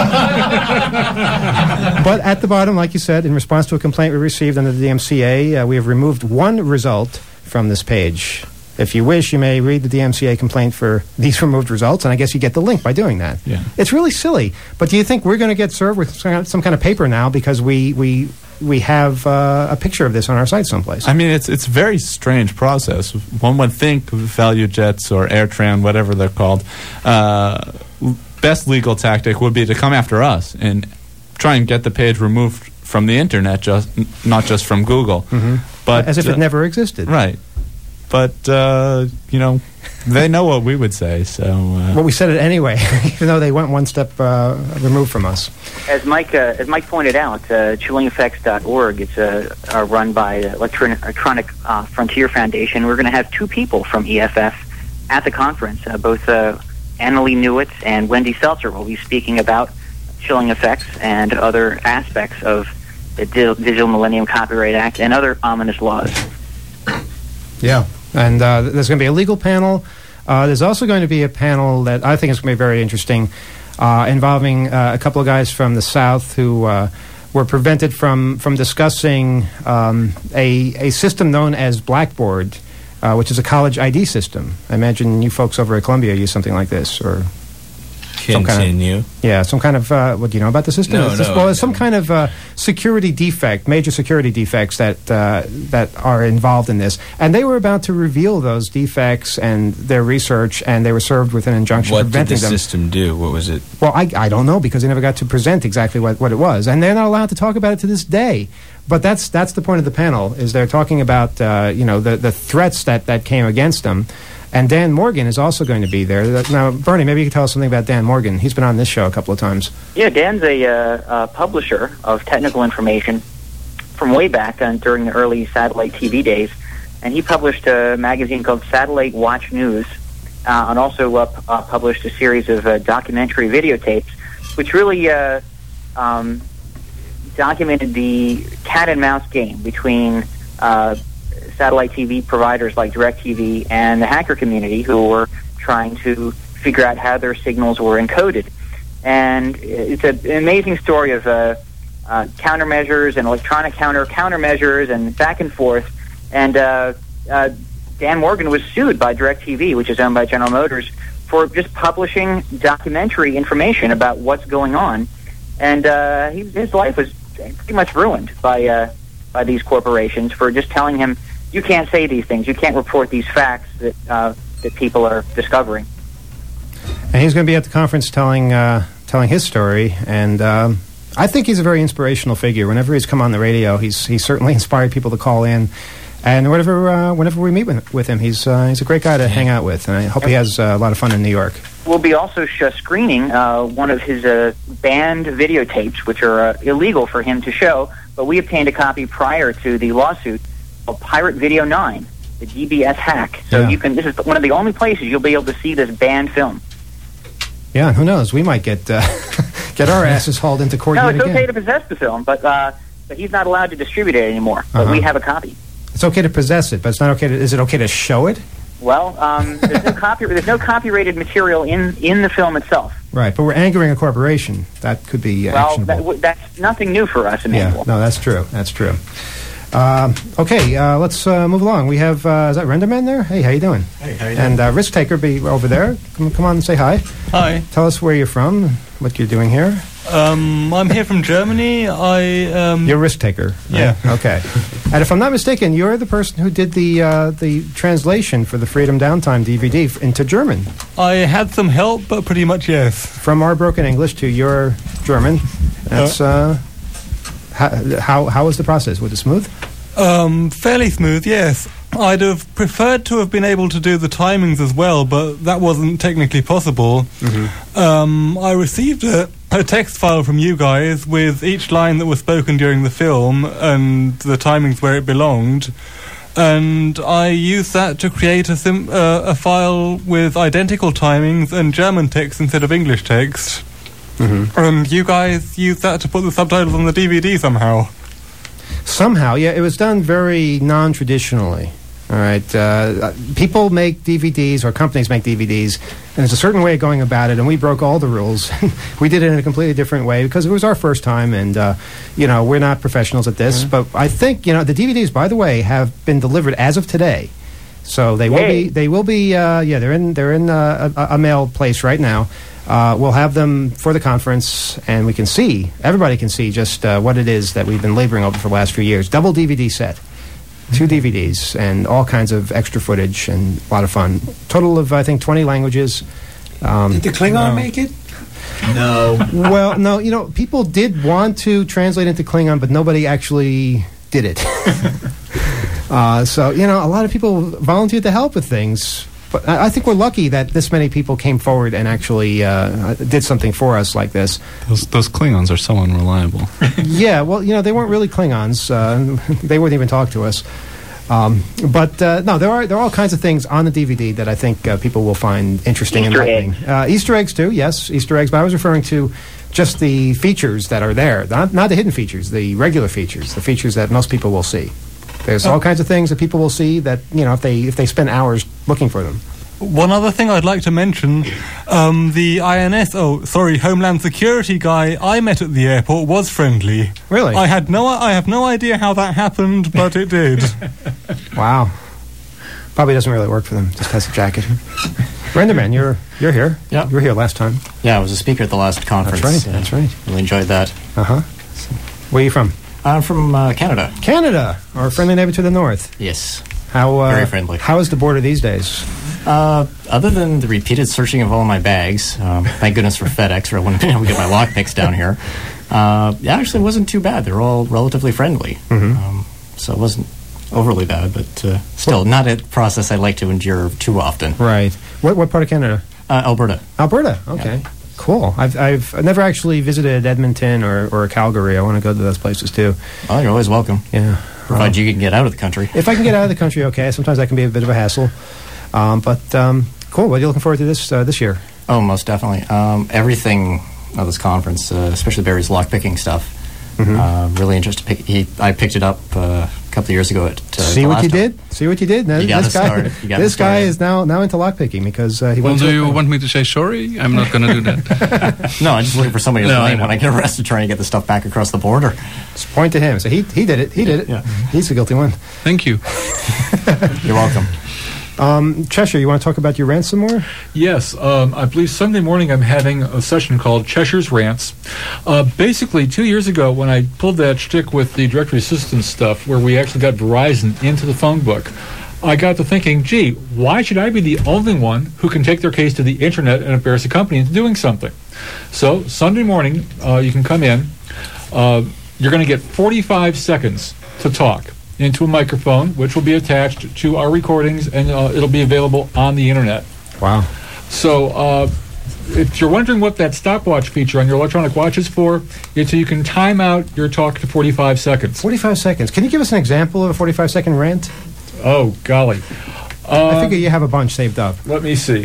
at the bottom, like you said, in response to a complaint we received under the D M C A, uh, we have removed one result from this page. If you wish, you may read the D M C A complaint for these removed results, and I guess you get the link by doing that. Yeah. It's really silly. But do you think we're going to get served with some some kind of paper now because we we we have uh, a picture of this on our site someplace? I mean, it's it's a very strange process. One would think ValueJets or AirTran, whatever they're called, uh, best legal tactic would be to come after us and try and get the page removed from the internet, just not just from Google. Mm-hmm. But as if it uh, never existed. Right. But, uh, you know, they know what we would say, so... Uh, well, we said it anyway, even though they went one step uh, removed from us. As Mike uh, as Mike pointed out, uh, chilling effects dot org, it's uh, uh, run by the Electronic, Electronic uh, Frontier Foundation. We're going to have two people from E F F at the conference. Uh, both uh, Annalee Newitt and Wendy Seltzer will be speaking about chilling effects and other aspects of the Di- Digital Millennium Copyright Act and other ominous laws. Yeah. And uh, there's going to be a legal panel. Uh, there's also going to be a panel that I think is going to be very interesting, uh, involving uh, a couple of guys from the South who uh, were prevented from from discussing um, a a system known as Blackboard, uh, which is a college I D system. I imagine you folks over at Columbia use something like this, or some kind Continue. of, yeah, some kind of. Uh, what do you know about the system? No, It's just- no, well, it's some kind of uh, security defect, major security defects that uh, that are involved in this, and they were about to reveal those defects and their research, and they were served with an injunction What did preventing the them. system do? What was it? Well, I, I don't know because they never got to present exactly what, what it was, and they're not allowed to talk about it to this day. But that's that's the point of the panel, is they're talking about uh, you know the, the threats that, that came against them. And Dan Morgan is also going to be there. Now, Bernie, maybe you could tell us something about Dan Morgan. He's been on this show a couple of times. Yeah, Dan's a uh, uh, publisher of technical information from way back on, during the early satellite T V days, and he published a magazine called Satellite Watch News, uh, and also uh, p- uh, published a series of uh, documentary videotapes, which really uh, um, documented the cat and mouse game between uh, satellite T V providers like DirecTV and the hacker community, who were trying to figure out how their signals were encoded. And it's a, an amazing story of uh, uh, countermeasures and electronic counter countermeasures and back and forth. And uh, uh, Dan Morgan was sued by DirecTV, which is owned by General Motors, for just publishing documentary information about what's going on. And uh, he, his life was pretty much ruined by uh, by these corporations for just telling him, you can't say these things, you can't report these facts that uh, that people are discovering. And he's going to be at the conference telling uh, telling his story, and um, I think he's a very inspirational figure. Whenever he's come on the radio, he's he's certainly inspired people to call in. And whenever uh, whenever we meet with, with him, he's uh, he's a great guy to hang out with, and I hope he has uh, a lot of fun in New York. We'll be also sh- screening uh, one of his uh, banned videotapes, which are uh, illegal for him to show, but we obtained a copy prior to the lawsuit called Pirate Video nine, the D B S hack. So Yeah. you can. This is one of the only places you'll be able to see this banned film. Yeah, and who knows? We might get uh, get our asses hauled into court No, yet it's again. okay to possess the film, but uh, but he's not allowed to distribute it anymore. But Uh-huh. we have a copy. It's okay to possess it, but it's not okay to. Is it okay to show it? Well, um, there's no copy. There's no copyrighted material in in the film itself. Right, but we're angering a corporation. That could be uh, Well, actionable. that, w- that's nothing new for us, Yeah, Emmanuel. no, that's true. That's true. Um, okay, uh, let's uh, move along. We have, uh, is that Renderman there? Hey, how you doing? Hey, how you doing? And uh, Risk Taker be over there. Come, come on and say hi. Hi. Tell us where you're from, what you're doing here. Um, I'm here from Germany. I um, You're Risk Taker. Yeah. Right? Okay. And if I'm not mistaken, you're the person who did the uh, the translation for the Freedom Downtime D V D f- into German. I had some help, but pretty much yes. From our broken English to your German. That's uh, how, how how was the process? Was it smooth? Um, fairly smooth, yes. I'd have preferred to have been able to do the timings as well, but that wasn't technically possible. Mm-hmm. Um, I received a, a text file from you guys with each line that was spoken during the film and the timings where it belonged, and I used that to create a, sim- uh, a file with identical timings and German text instead of English text. Mm-hmm. And you guys used that to put the subtitles on the D V D somehow. Somehow, yeah, it was done very non-traditionally. All right, uh, people make D V Ds, or companies make D V Ds, and there's a certain way of going about it, and we broke all the rules. We did it in a completely different way because it was our first time, and, uh, you know, we're not professionals at this. Mm-hmm. But I think, you know, the D V Ds, by the way, have been delivered as of today. So they will Yay. be, they will be, uh, yeah, they're in, they're in uh, a, a mail place right now. Uh, we'll have them for the conference, and we can see, everybody can see just uh, what it is that we've been laboring over for the last few years. Double D V D set, two D V Ds, and all kinds of extra footage, and a lot of fun. Total of, I think, twenty languages. Um, Did the Klingon no. make it? No. Well, no, you know, people did want to translate into Klingon, but nobody actually did it. uh, so, you know, a lot of people volunteered to help with things. But I I think we're lucky that this many people came forward and actually uh, did something for us like this. Those, those Klingons are so unreliable. Yeah, well, you know, they weren't really Klingons. Uh, they wouldn't even talk to us. Um, but uh, no, there are there are all kinds of things on the D V D that I think uh, people will find interesting Easter and enlightening. Uh, Easter eggs too, yes, Easter eggs. But I was referring to just the features that are there, not not the hidden features, the regular features, the features that most people will see. There's all kinds of things that people will see that, you know, if they if they spend hours looking for them. One other thing I'd like to mention, um, the I N S, oh, sorry, Homeland Security guy I met at the airport was friendly. Really? I had no, I have no idea how that happened, but it did. Wow. Probably doesn't really work for them. Just has a jacket. Renderman, you're you're here. Yeah. You were here last time. Yeah, I was a speaker at the last conference. That's right. Uh, That's right. Really enjoyed that. Uh huh. Where are you from? I'm from uh, Canada. Canada, our friendly neighbor to the north. Yes. How uh, Very friendly. How is the border these days? Uh, other than the repeated searching of all my bags, um, thank goodness for FedEx, or I wouldn't be able to get my lockpicks down here. Uh, it actually wasn't too bad. They were all relatively friendly. Mm-hmm. Um, so it wasn't overly bad, but uh, still not a process I like to endure too often. Right. What what part of Canada? Uh, Alberta. Alberta. Okay. Yeah. Cool. I've I've never actually visited Edmonton or, or Calgary. I want to go to those places too. Oh, you're always welcome. Yeah. Provided you can get out of the country. If I can get out of the country, okay. Sometimes that can be a bit of a hassle. Um, but um, cool. What are you looking forward to this uh, this year? Oh, most definitely. Um, everything of this conference, uh, especially Barry's lockpicking stuff. Mm-hmm. Uh, really interested. To pick, he, I picked it up uh, a couple of years ago. At uh, See the what last you time. did. See what you did. Now, You got this it guy, started. You got it this guy started. is now now into lockpicking because uh, he Well, went. do to you want me to say sorry? I'm not going to do that. No, I'm just looking for somebody to No, I blame know. when I get arrested trying to get the stuff back across the border. Just point to him. So he he did it. He did it. Yeah. He's the guilty one. Thank you. You're welcome. Um, Cheshire, you want to talk about your rant some more? Yes, um, I believe Sunday morning I'm having a session called Cheshire's Rants. Uh, basically, two years ago when I pulled that shtick with the directory assistance stuff, where we actually got Verizon into the phone book, I got to thinking, gee, why should I be the only one who can take their case to the internet and embarrass a company into doing something? So Sunday morning, uh, you can come in. Uh, you're going to get forty-five seconds to talk into a microphone, which will be attached to our recordings, and uh, it'll be available on the internet. Wow. So uh, if you're wondering what that stopwatch feature on your electronic watch is for, it's so you can time out your talk to forty-five seconds. forty-five seconds. Can you give us an example of a forty-five second rant? Oh, golly. Uh, I figure you have a bunch saved up. Let me see.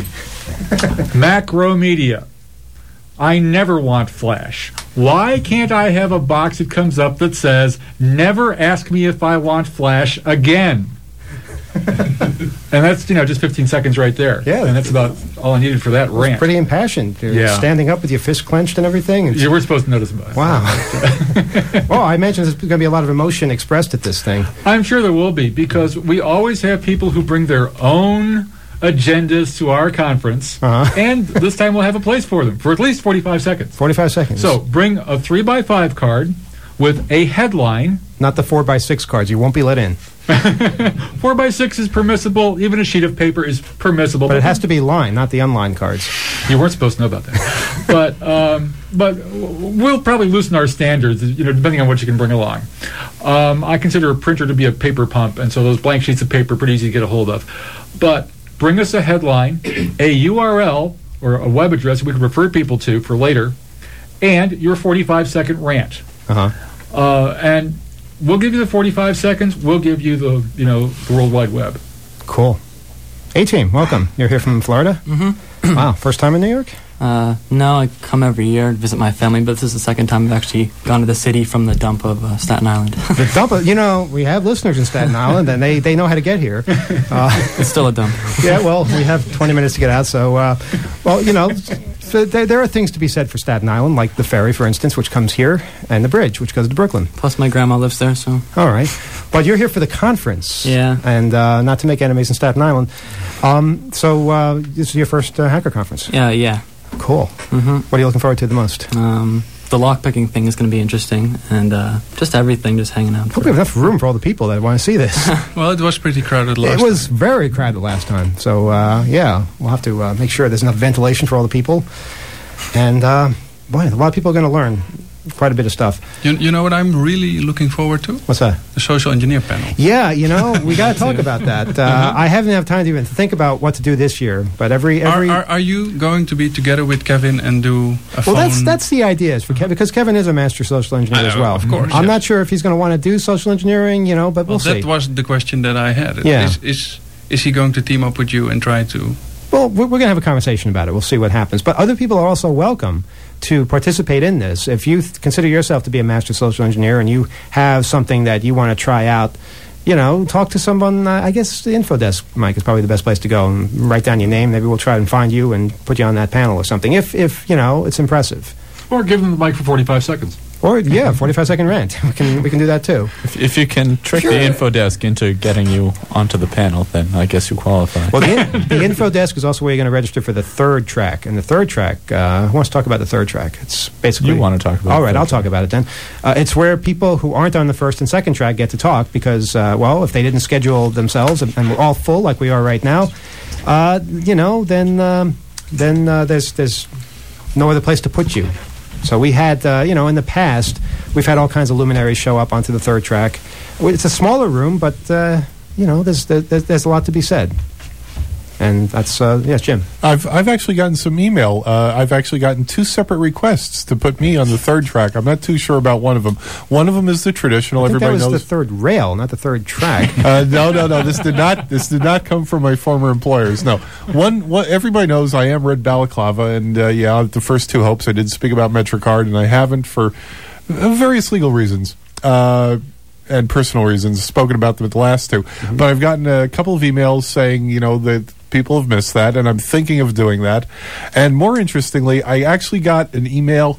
Macro Media. I never want Flash. Why can't I have a box that comes up that says, never ask me if I want Flash again? And that's, you know, just fifteen seconds right there. Yeah. And that's about all I needed for that It was rant. pretty impassioned. You're Yeah. standing up with your fist clenched and everything. And You were supposed to notice about it. wow. Well, I imagine there's going to be a lot of emotion expressed at this thing. I'm sure there will be, because we always have people who bring their own agendas to our conference, Uh-huh. and this time we'll have a place for them for at least forty-five seconds. forty-five seconds. So bring a three by five card with a headline. Not the four by six cards. You won't be let in. Four by six is permissible. Even a sheet of paper is permissible. But it has to be lined, not the unlined cards. You weren't supposed to know about that. but um, but we'll probably loosen our standards, you know, depending on what you can bring along. Um, I consider a printer to be a paper pump, and so those blank sheets of paper are pretty easy to get a hold of. But bring us a headline, a U R L, or a web address we can refer people to for later, and your forty-five second rant. Uh-huh. Uh, and we'll give you the forty-five seconds. We'll give you the, you know, the World Wide Web. Cool. A-Team, welcome. You're here from Florida? Mm-hmm. Wow, first time in New York? Uh, no, I come every year to visit my family, but this is the second time I've actually gone to the city from the dump of uh, Staten Island. The dump, of- you know, we have listeners in Staten Island, and they, they know how to get here. Uh, It's still a dump. Yeah, well, we have twenty minutes to get out, so, uh, well, you know, so there, there are things to be said for Staten Island, like the ferry, for instance, which comes here, and the bridge, which goes to Brooklyn. Plus, my grandma lives there, so. All right. But you're here for the conference. Yeah. And uh, not to make enemies in Staten Island. Um, so uh, this is your first uh, hacker conference. Yeah, yeah. Cool. Mm-hmm. What are you looking forward to the most? Um, the lockpicking thing is going to be interesting, and uh, just everything, just hanging out. Hope we have enough room for all the people that want to see this. Well, it was pretty crowded last It was very crowded last time. So, uh, yeah, we'll have to uh, make sure there's enough ventilation for all the people. And, uh, boy, a lot of people are going to learn quite a bit of stuff. You, you know what I'm really looking forward to? What's that? The social engineer panel. Yeah, you know, we got to talk about that. Uh, I haven't had time to even think about what to do this year, but every... every Are, are, are you going to be together with Kevin and do a well, phone? that's that's the idea, is for Kev- because Kevin is a master social engineer I as know, well. of course, I'm yes. not sure if he's going to want to do social engineering, you know, but we'll Well, that see. was the question that I had. Yeah. Is, is, is he going to team up with you and try to... Well, we're, we're going to have a conversation about it. We'll see what happens. But other people are also welcome to participate in this. If you th- consider yourself to be a master social engineer and you have something that you want to try out, you know, talk to someone. Uh, I guess the info desk, Mike, is probably the best place to go and write down your name. Maybe we'll try and find you and put you on that panel or something. If, if you know, it's impressive. Or give them the mic for forty-five seconds. Or, yeah, forty-five second rant. We can, we can do that too. If, if you can trick Sure. the info desk into getting you onto the panel, then I guess you qualify. Well, the, in, the info desk is also where you're going to register for the third track. And the third track, uh, who wants to talk about the third track? It's basically... You want to talk about All the right, third I'll talk about it then. Uh, it's where people who aren't on the first and second track get to talk because, uh, well, if they didn't schedule themselves and, and we're all full like we are right now, uh, you know, then um, then uh, there's there's no other place to put you. So we had, uh, you know, in the past, we've had all kinds of luminaries show up onto the third track. It's a smaller room, but, uh, you know, there's, there's there's a lot to be said. And that's, uh, yes, Jim. I've I've actually gotten some email. Uh, I've actually gotten two separate requests to put me on the third track. I'm not too sure about one of them. One of them is the traditional. I think Everybody that was knows. the third rail, not the third track. uh, no, no, no. This did not. This did not come from my former employers. No. One. One everybody knows I am Red Balaclava, and uh, yeah, the first two hopes I did speak about MetroCard, and I haven't for uh, various legal reasons. Uh, and personal reasons, spoken about them at the last two. Mm-hmm. But I've gotten a couple of emails saying, you know, that people have missed that, and I'm thinking of doing that. And more interestingly, I actually got an email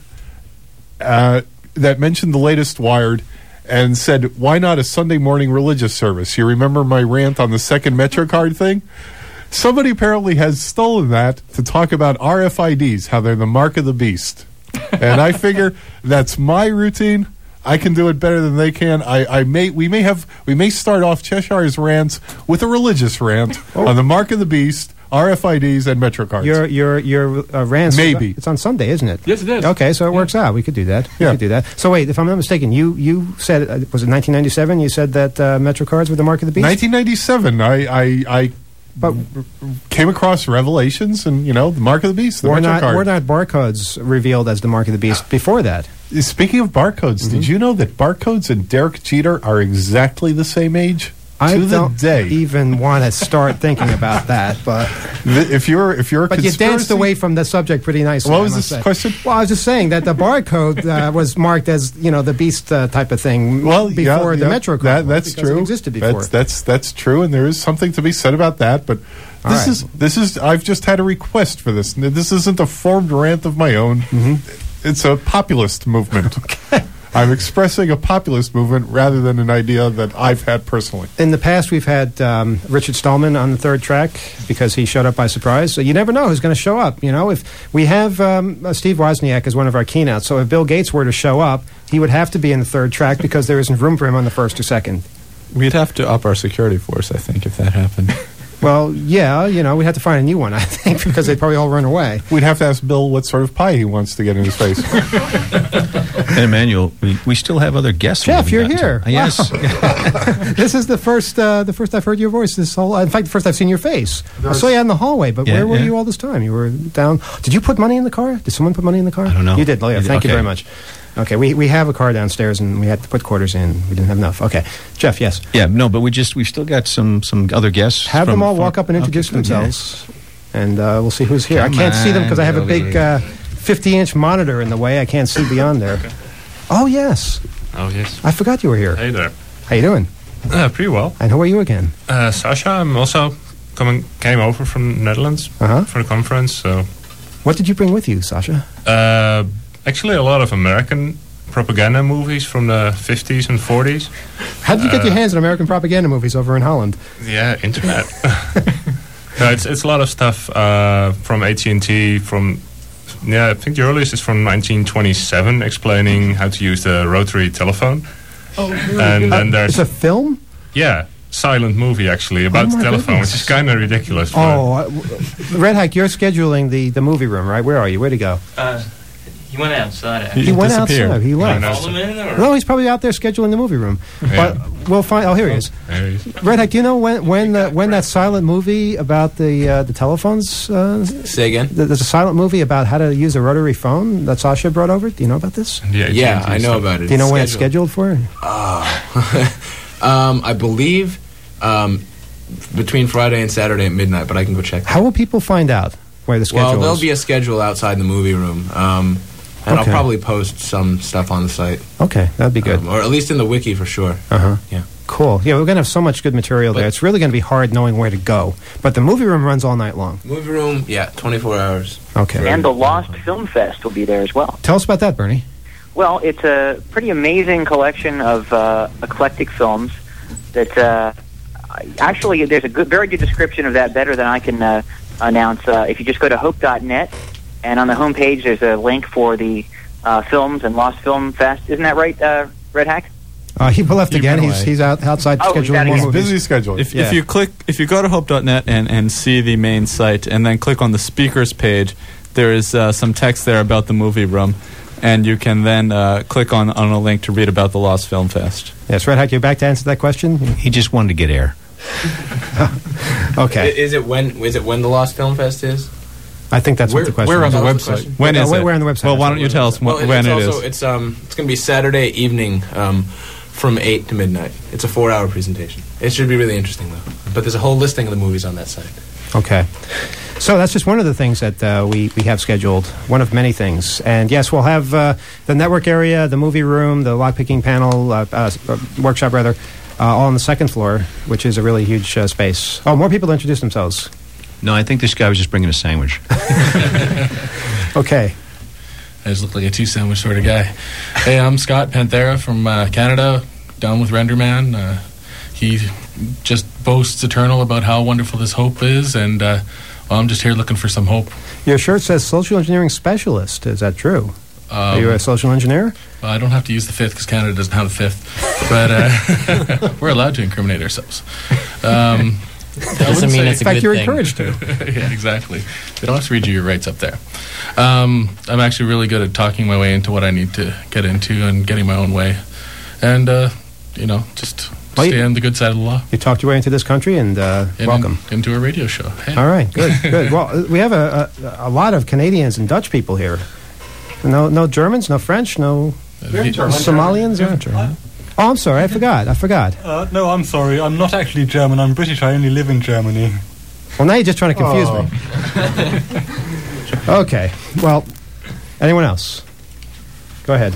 uh, that mentioned the latest Wired and said, why not a Sunday morning religious service? You remember my rant on the second MetroCard thing? Somebody apparently has stolen that to talk about R F I Ds, how they're the mark of the beast. And I figure that's my routine. I can do it better than they can. I, I may we may have we may start off Cheshire's rants with a religious rant Oh. on the mark of the beast, R F I Ds, and MetroCards. Your your your uh, rants. Maybe. It's on Sunday, isn't it? Yes, it is. Okay, so it works out. We could do that. We Yeah. could do that. So wait, if I'm not mistaken, you you said uh, was it nineteen ninety-seven? You said that uh, MetroCards were the mark of the beast. nineteen ninety-seven. I I, I but came across Revelations, and you know the mark of the beast. The were not MetroCard. were not barcodes revealed as the mark of the beast before that? Speaking of barcodes, Mm-hmm. did you know that barcodes and Derek Jeter are exactly the same age? I to the don't day. even want to start thinking about that, but The- if you're if you're a but you conspiracy, danced away from the subject pretty nicely. What I was must this say. question? Well, I was just saying that the barcode uh, was marked as you know the beast uh, type of thing well, before yeah, the yeah, Metro card. That, was, that's because true. It existed before. That's, that's that's true, and there is something to be said about that. But All this right. is this is I've just had a request for this. This isn't a formed rant of my own. Mm-hmm. It's a populist movement. I'm expressing a populist movement rather than an idea that I've had personally. In the past, we've had um, Richard Stallman on the third track because he showed up by surprise. So you never know who's going to show up. You know, if we have um, uh, Steve Wozniak as one of our keynotes, so if Bill Gates were to show up, he would have to be in the third track because there isn't room for him on the first or second. We'd have to up our security force, I think, if that happened. Well, yeah, you know, we'd have to find a new one, I think, because they'd probably all run away. We'd have to ask Bill what sort of pie he wants to get in his face. And Emmanuel, we, we still have other guests. we Jeff, haven't you're gotten here. to. Yes. Wow. This is the first, uh, the first I've heard your voice. This whole, in fact, the first I've seen your face. I saw you out in the hallway, but Yeah, where were yeah. you all this time? You were down. Did you put money in the car? Did someone put money in the car? I don't know. You did. Oh, yeah. You did, Thank you okay. very much. Okay, we we have a car downstairs, and we had to put quarters in. We didn't have enough. Okay, Jeff. Yes. Yeah, no, but we just we've still got some some other guests. Have from- them all from- walk up and introduce Okay, good, yeah. themselves, and uh, we'll see who's here. Come I can't see them because I have a on, big Billy. fifty-inch monitor in the way. I can't see beyond there. Oh yes, Oh, yes. I forgot you were here. Hey there. How you doing? Uh, pretty well. And who are you again? Uh, Sasha, I'm also coming, came over from the Netherlands Uh-huh. for the conference. So, What did you bring with you, Sasha? uh, actually, a lot of American propaganda movies from the fifties and forties. How did you get Uh, your hands on American propaganda movies over in Holland? Yeah, internet. no, it's it's a lot of stuff uh, from A T and T. From yeah, I think the earliest is from nineteen twenty-seven, explaining how to use the rotary telephone. Oh, really? And then there's It's a film? yeah, silent movie actually about Oh, the my telephone, goodness. which is kind of ridiculous. but- Oh, uh, w- Red Hack, you're scheduling the, the movie room, right? Where are you? Where'd he go? Uh, he went outside. He, went outside. He left. Call him in, or? No, he's probably out there scheduling the movie room. Yeah. But we'll find. Oh, here he is. There he is. Red Hack, do you know when when the, when that silent movie about the uh, the telephones? Uh, Say again. th- There's a silent movie about how to use a rotary phone that Sasha brought over. Do you know about this? Yeah, Yeah, I know about it. Do you know It's when it's scheduled for? um, I believe um, between Friday and Saturday at midnight, but I can go check. How will people find out where the schedule Well, there'll is? be a schedule outside the movie room, um, and Okay. I'll probably post some stuff on the site, Okay, that'd be good. um, or at least in the wiki for sure. Uh huh. Yeah. Cool. Yeah, we're gonna have so much good material there. It's really gonna be hard knowing where to go. But the movie room runs all night long. Movie room, yeah, twenty-four hours. Okay. And the Lost Film Fest will be there as well. Tell us about that, Bernie. Well, it's a pretty amazing collection of uh, eclectic films that uh, actually there's a good, very good description of that, better than I can uh, announce. Uh, if you just go to hope dot net, and on the homepage there's a link for the uh, films and Lost Film Fest. Isn't that right, uh, Red Hack? Uh, he left He again. went He's away. he's out outside Oh, he's scheduling out more again. movies. Busy schedule. If, Yeah. if you click, if you go to hope dot net and, and see the main site, and then click on the speakers page, there is uh, some text there about the movie room, and you can then uh, click on, on a link to read about the Lost Film Fest. Yes, Red Hack, you're back to answer that question. He just wanted to get air. Okay. I- Is it when? Is it when the Lost Film Fest is? I think that's Where- what the question where is. on the website? When Yeah, is where- it? where on the website? Well, why don't you tell us wh- Well, when it's it also, is? It's um, it's going to be Saturday evening, um, from eight to midnight. It's a four-hour presentation. It should be really interesting though. But there's a whole listing of the movies on that site. Okay. So that's just one of the things that uh, we, we have scheduled, one of many things. And yes, we'll have uh, the network area, the movie room, the lockpicking panel, uh, uh, uh, workshop rather, uh, all on the second floor, which is a really huge uh, space. Oh, more people to introduce themselves. No, I think this guy was just bringing a sandwich. Okay. I just look like a two sandwich sort of guy. Hey, I'm Scott Panthera from uh, Canada, down with Renderman. Uh, he just boasts eternal about how wonderful this hope is, and uh, well, I'm just here looking for some hope. Your shirt says social engineering specialist. Is that true? Um, Are you a social engineer? Well, I don't have to use the fifth because Canada doesn't have a fifth, but uh, we're allowed to incriminate ourselves. Um, Doesn't mean it's a In fact, good you're thing. encouraged to. Yeah, exactly. They don't have to read you your rights up there. Um, I'm actually really good at talking my way into what I need to get into and getting my own way. And, uh, you know, just Well, stay you- on the good side of the law. You talked your way into this country, and uh, And welcome. in- into a radio show. Hey. All right, good, good. Well, uh, we have a, a, a lot of Canadians and Dutch people here. No, no Germans, no French, no Viet- Somalians. or- Oh, I'm sorry. I forgot. I forgot. Uh, no, I'm sorry. I'm not actually German. I'm British. I only live in Germany. Well, now you're just trying to confuse Oh. me. Okay. Well, anyone else? Go ahead.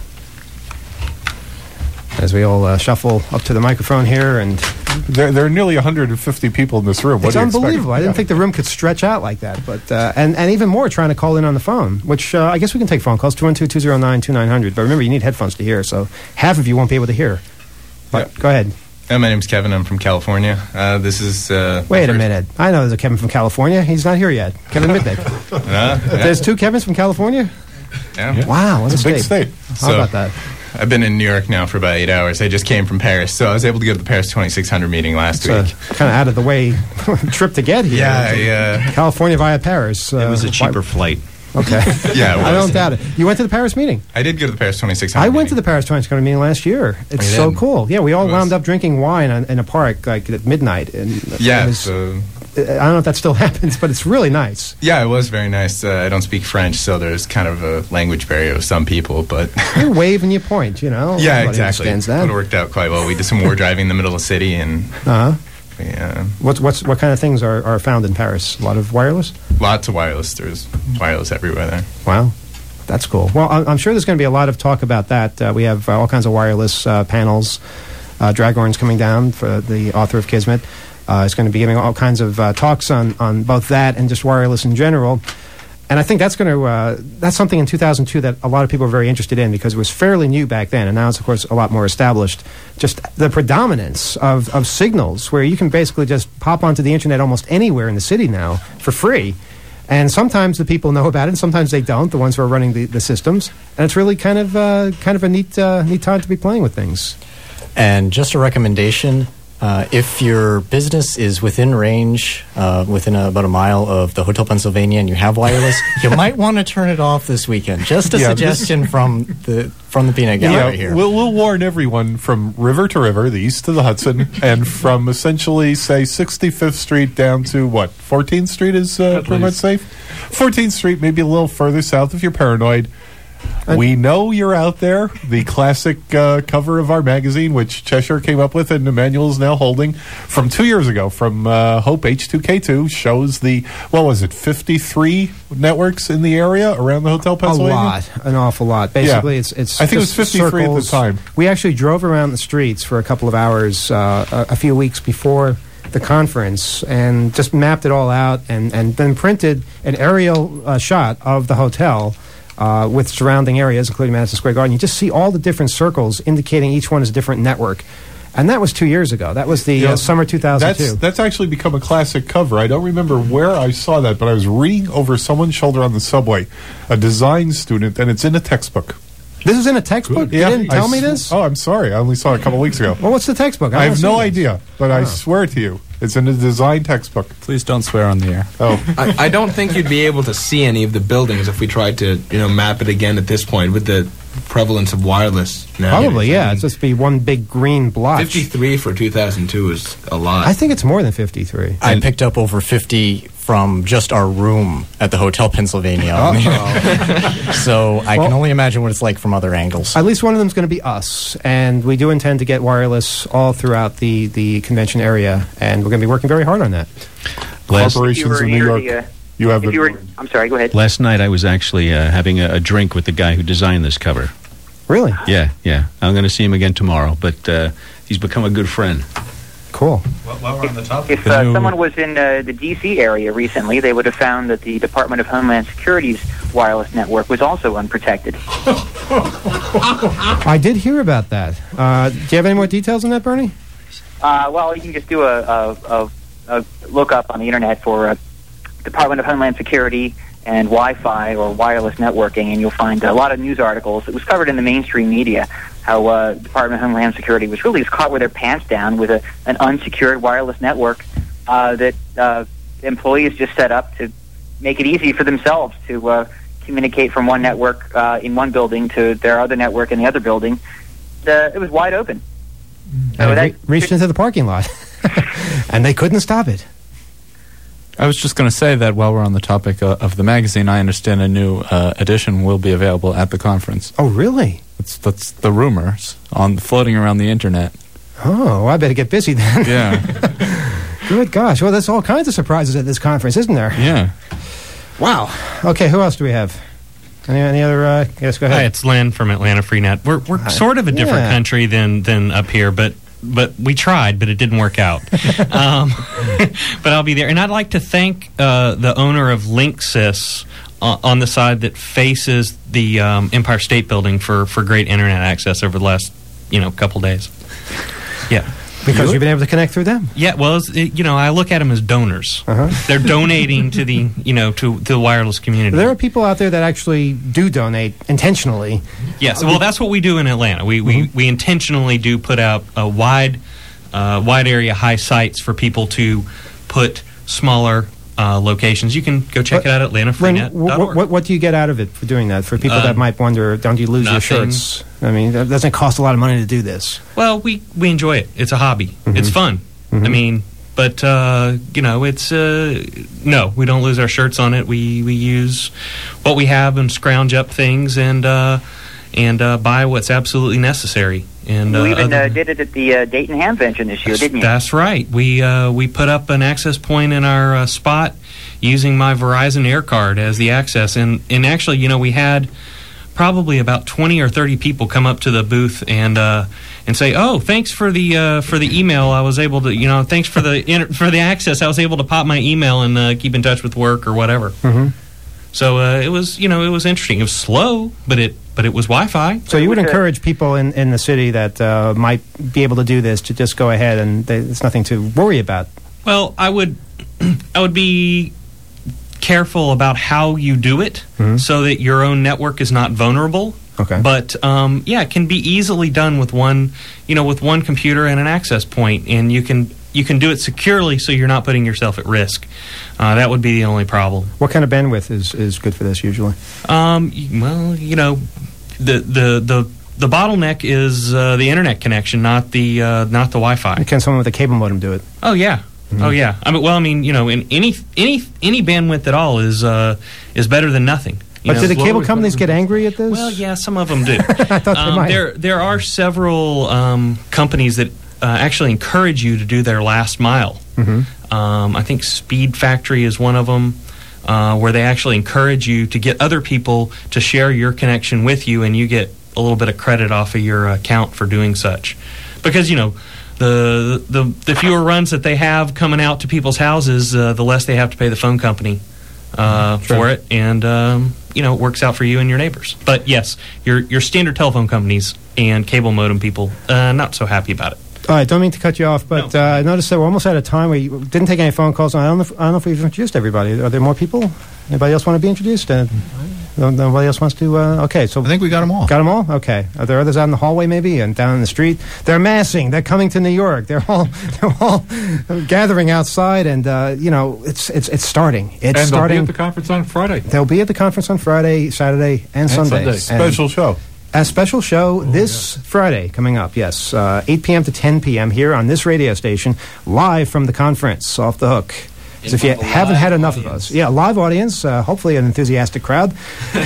As we all uh, shuffle up to the microphone here, and There, there are nearly one hundred fifty people in this room. What it's do you expect? unbelievable. I didn't Yeah. think the room could stretch out like that. But uh, and and even more trying to call in on the phone, which uh, I guess we can take phone calls two one two, two zero nine, two nine zero zero. But remember, you need headphones to hear, so half of you won't be able to hear. But go ahead. Uh, my name's Kevin. I'm from California. Uh, this is. Uh, Wait a minute. I know there's a Kevin from California. He's not here yet. Kevin Mitnick. Uh, yeah. There's two Kevins from California? Yeah. Wow, what a It's a big state. state. How So- about that? I've been in New York now for about eight hours. I just came from Paris, so I was able to go to the Paris twenty-six hundred meeting last It's week. a kind of out of the way trip to get here. Yeah, yeah. California via Paris. Uh, It was a cheaper flight. Okay. Yeah, it I was. don't doubt it. You went to the Paris meeting? I did go to the Paris twenty-six I hundred. went to the Paris twenty-six hundred meeting last year. It's You so did? cool. Yeah, we all It was- wound up drinking wine on, in a park like at midnight. And Yeah, it was- so- I don't know if that still happens, but it's really nice. Yeah, it was very nice. Uh, I don't speak French, so there's kind of a language barrier with some people, but You wave and you point, you know. yeah, Everybody exactly. understands It that. worked out quite well. We did some war driving in the middle of the city, and Uh-huh. yeah, What's, what's, what kind of things are, are found in Paris? A lot of wireless? lots of wireless. There's wireless everywhere there. Wow. That's cool. Well, I'm I'm sure there's going to be a lot of talk about that. Uh, we have uh, all kinds of wireless uh, panels. Uh, Dragorn's coming down, for the author of Kismet. Uh, is going to be giving all kinds of uh, talks on, on both that and just wireless in general. And I think that's going to uh, that's something in two thousand two that a lot of people are very interested in because it was fairly new back then, and now it's of course a lot more established. Just the predominance of, of signals, where you can basically just pop onto the internet almost anywhere in the city now for free. And sometimes the people know about it, and sometimes they don't. The ones who are running the, the systems, and it's really kind of uh, kind of a neat uh, neat time to be playing with things. And just a recommendation, uh, if your business is within range, uh, within a, about a mile of the Hotel Pennsylvania and you have wireless, you might want to turn it off this weekend. Just a Yeah, this- suggestion from the from the Peanut Gallery here. We'll, we'll warn everyone from river to river, the east to the Hudson, and from essentially, say, sixty-fifth Street down to what? fourteenth Street is uh, pretty much safe? fourteenth Street, maybe a little further south if you're paranoid. We know you're out there. The classic uh, cover of our magazine, which Cheshire came up with and Emmanuel is now holding, from two years ago, from uh, Hope H two K two, shows the, what was it, fifty-three networks in the area around the Hotel Pennsylvania? A lot, an awful lot. Basically, Yeah. it's it's. I think it was just fifty-three at the circles. time. We actually drove around the streets for a couple of hours uh, a, a few weeks before the conference and just mapped it all out and, and then printed an aerial uh, shot of the hotel uh, with surrounding areas, including Madison Square Garden. You just see all the different circles indicating each one is a different network. And that was two years ago. That was the Yeah, uh, summer two thousand two. That's, that's actually become a classic cover. I don't remember where I saw that, but I was reading over someone's shoulder on the subway, a design student, and it's in a textbook. This is in a textbook? You didn't tell I me sw- this? Oh, I'm sorry. I only saw it a couple weeks ago. Well, what's the textbook? I, have haven't no seen this. idea, but I Oh. swear to you, it's in a design textbook. Please don't swear on the air. Oh, I, I don't think you'd be able to see any of the buildings if we tried to, you know, map it again at this point with the prevalence of wireless now. Probably, yeah. It's just be one big green blotch. fifty-three for two thousand two is a lot. I think it's more than fifty-three. I picked up over fifty from just our room at the Hotel Pennsylvania. So I can Well- only imagine what it's like from other angles. At least one of them is going to be us, and we do intend to get wireless all throughout the, the convention area, and we're going to be working very hard on that. Last- corporations were in New near York. the, uh, you have if the, you were, I'm sorry, go ahead. Last night I was actually uh, having a, a drink with the guy who designed this cover. Really? Yeah, yeah. I'm going to see him again tomorrow, but uh, he's become a good friend. Cool. While, while we're on the topic, If uh, someone was in uh, the D C area recently, they would have found that the Department of Homeland Security's wireless network was also unprotected. I did hear about that. Uh, do you have any more details on that, Bernie? Uh, well, you can just do a, a, a, a look up on the internet for uh, Department of Homeland Security and Wi-Fi or wireless networking, and you'll find a lot of news articles. It was covered in the mainstream media how uh, Department of Homeland Security was really just caught with their pants down with a, an unsecured wireless network uh, that uh, employees just set up to make it easy for themselves to uh, communicate from one network uh, in one building to their other network in the other building. Uh, it was wide open. So And it that- re- reached into the parking lot, and they couldn't stop it. I was just going to say that while we're on the topic uh, of the magazine, I understand a new uh, edition will be available at the conference. Oh, really? That's that's the rumors on floating around the internet. Oh, I better get busy then. Yeah. Good gosh. Well, there's all kinds of surprises at this conference, isn't there? Yeah. Wow. Okay, who else do we have? Any, any other? Uh, yes, go ahead. Hi, it's Len from Atlanta Freenet. We're we're Hi. sort of a different Yeah. country than than up here, but but we tried, but it didn't work out. um, but I'll be there, and I'd like to thank uh, the owner of Linksys uh, on the side that faces the um, Empire State Building for for great internet access over the last you know couple days. Yeah. Because you've been able to connect through them? Yeah, well, it's, it, you know, I look at them as donors. Uh-huh. They're donating to the, you know, to, to the wireless community. There are people out there that actually do donate intentionally. Yes, well, that's what we do in Atlanta. We we, we intentionally do put out a wide, uh, wide area high sites for people to put smaller uh, locations. You can go check it out at Atlanta Len, Freenet. what, what, what do you get out of it for doing that? For people that Um, might wonder, don't you lose your nothing. shirts? I mean, that doesn't cost a lot of money to do this. Well, we, we enjoy it. It's a hobby. Mhm. It's fun. I mean, but uh, you know, it's uh, no, we don't lose our shirts on it. We we use what we have and scrounge up things and uh, and uh, buy what's absolutely necessary. And You uh, even other- uh, did it at the uh, Dayton Hamvention this year, didn't you? That's right. We uh, we put up an access point in our uh, spot using my Verizon Air Card as the access, and and actually, you know, we had probably about twenty or thirty people come up to the booth and uh, and say, "Oh, thanks for the uh, for the email. I was able to, you know, thanks for the inter- for the access. I was able to pop my email and uh, keep in touch with work or whatever." Mm-hmm. So uh, it was, you know, it was interesting. It was slow, but it but it was Wi-Fi. So you would encourage people in, in the city that uh, might be able to do this to just go ahead and they, it's nothing to worry about. Well, I would I would be careful about how you do it so that your own network is not vulnerable. Okay. But um, yeah, it can be easily done with one, you know, with one computer and an access point, and you can you can do it securely so you're not putting yourself at risk. Uh, that would be the only problem. What kind of bandwidth is, is good for this usually? Um, y- well, you know, the the the, the bottleneck is uh, the internet connection, not the uh, not the Wi-Fi. Can someone with a cable modem do it? Oh yeah. Oh yeah. I mean, well, I mean, you know, in any any any bandwidth at all is uh, is better than nothing. You But know, do the cable companies get angry at this? Well, yeah, some of them do. I thought they um, might. There there are several um, companies that uh, actually encourage you to do their last mile. Mm-hmm. Um, I think Speed Factory is one of them, uh, where they actually encourage you to get other people to share your connection with you, and you get a little bit of credit off of your account for doing such. Because, you know, the the, the fewer runs that they have coming out to people's houses, uh, the less they have to pay the phone company uh, Sure. for it, and um, you know, it works out for you and your neighbors. But yes, your your standard telephone companies and cable modem people, uh, not so happy about it. All right, don't mean to cut you off, but uh, I noticed that we're almost out of time. We didn't take any phone calls. I don't know if, I don't know if we've introduced everybody. Are there more people? Anybody else want to be introduced? Uh, no- nobody else wants to? Uh, okay, so I think we got them all. Got them all? Okay. Are there others out in the hallway maybe and down in the street? They're massing. They're coming to New York. They're all they're all gathering outside, and uh, you know it's it's it's starting. It's and they'll starting. be at the conference on Friday. They'll be at the conference on Friday, Saturday, and, And Sunday. Sunday. Special show. A special show this Friday coming up, yes. Uh, eight p.m. to ten p.m. here on this radio station, live from the conference, Off the Hook. So if you haven't had enough of us. Yeah, live audience, uh, hopefully an enthusiastic crowd.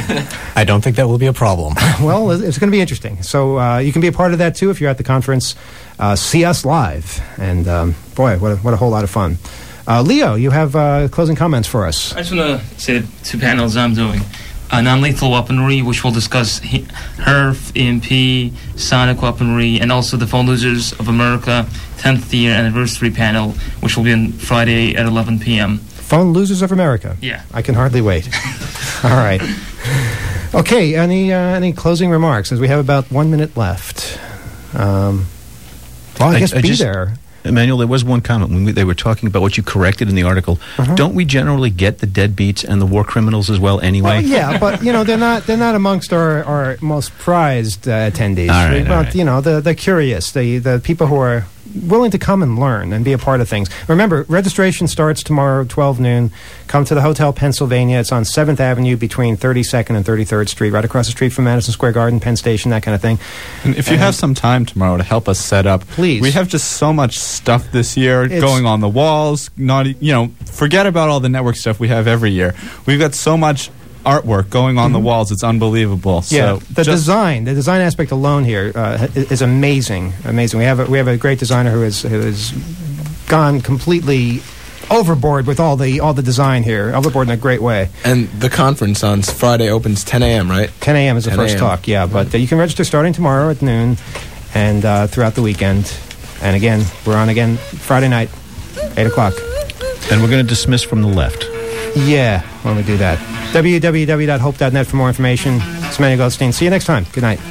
I don't think that will be a problem. Well, it's going to be interesting. So uh, you can be a part of that, too, if you're at the conference. Uh, see us live. And, um, boy, what a, what a whole lot of fun. Uh, Leo, you have uh, closing comments for us. I just want to say the two panels I'm doing. Uh, non-lethal weaponry, which will discuss H E R F, E M P, sonic weaponry, and also the Phone Losers of America tenth year anniversary panel, which will be on Friday at eleven p.m. Phone Losers of America. Yeah. I can hardly wait. All right. Okay, any, uh, any closing remarks, as we have about one minute left? Um, well, I, guess be just- there. Emmanuel, there was one comment when we, they were talking about what you corrected in the article. Uh-huh. Don't we generally get the deadbeats and the war criminals as well anyway? Well, yeah, but you know they're not they're not amongst our, our most prized uh, attendees. All right, We all want, right. you know the the curious, the the people who are willing to come and learn and be a part of things. Remember, registration starts tomorrow, twelve noon. Come to the Hotel Pennsylvania. It's on seventh Avenue between thirty-second and thirty-third Street, right across the street from Madison Square Garden, Penn Station, that kind of thing. And if you And- have some time tomorrow to help us set up, please. We have just so much stuff this year It's- going on the walls. Not e- you know, forget about all the network stuff we have every year. We've got so much artwork going on the walls. It's unbelievable. Yeah, so the just- design, the design aspect alone here uh, i- is amazing, amazing. We have a, we have a great designer who has who has gone completely overboard with all the all the design here, overboard in a great way. And the conference on Friday opens ten a.m., right? ten a.m. is the 10 first a.m. talk, yeah. But uh, you can register starting tomorrow at noon and uh, throughout the weekend. And again, we're on again Friday night, eight o'clock. And we're going to dismiss from the left. Yeah, when we do that. w w w dot hope dot net for more information. It's Manuel Goldstein. See you next time. Good night.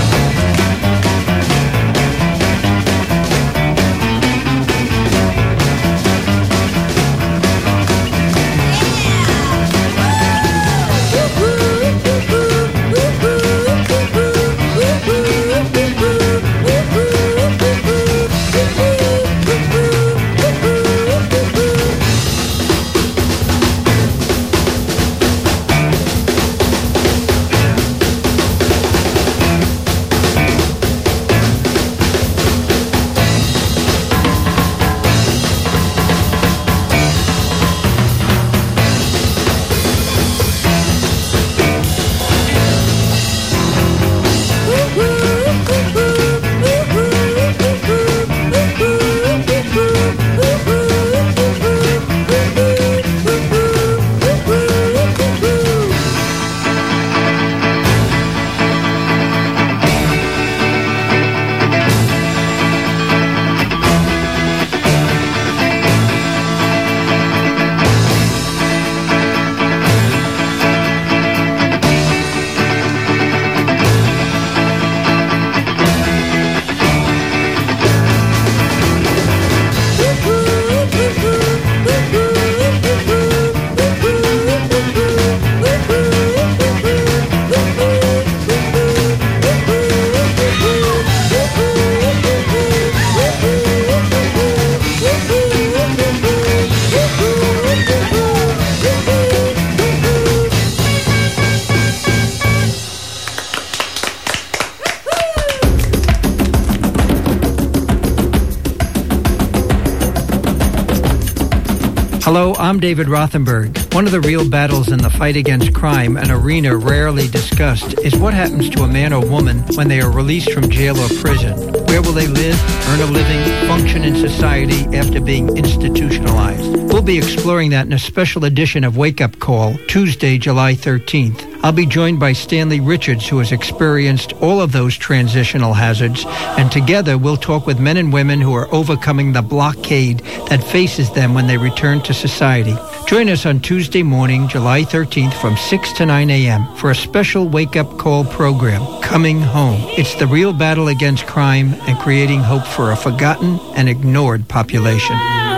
Hello, I'm David Rothenberg. One of the real battles in the fight against crime, an arena rarely discussed, is what happens to a man or woman when they are released from jail or prison. Where will they live, earn a living, function in society after being institutionalized? We'll be exploring that in a special edition of Wake Up Call, Tuesday, July thirteenth. I'll be joined by Stanley Richards, who has experienced all of those transitional hazards, and together we'll talk with men and women who are overcoming the blockade that faces them when they return to society. Join us on Tuesday morning, July thirteenth from six to nine a.m. for a special wake-up call program, Coming Home. It's the real battle against crime and creating hope for a forgotten and ignored population.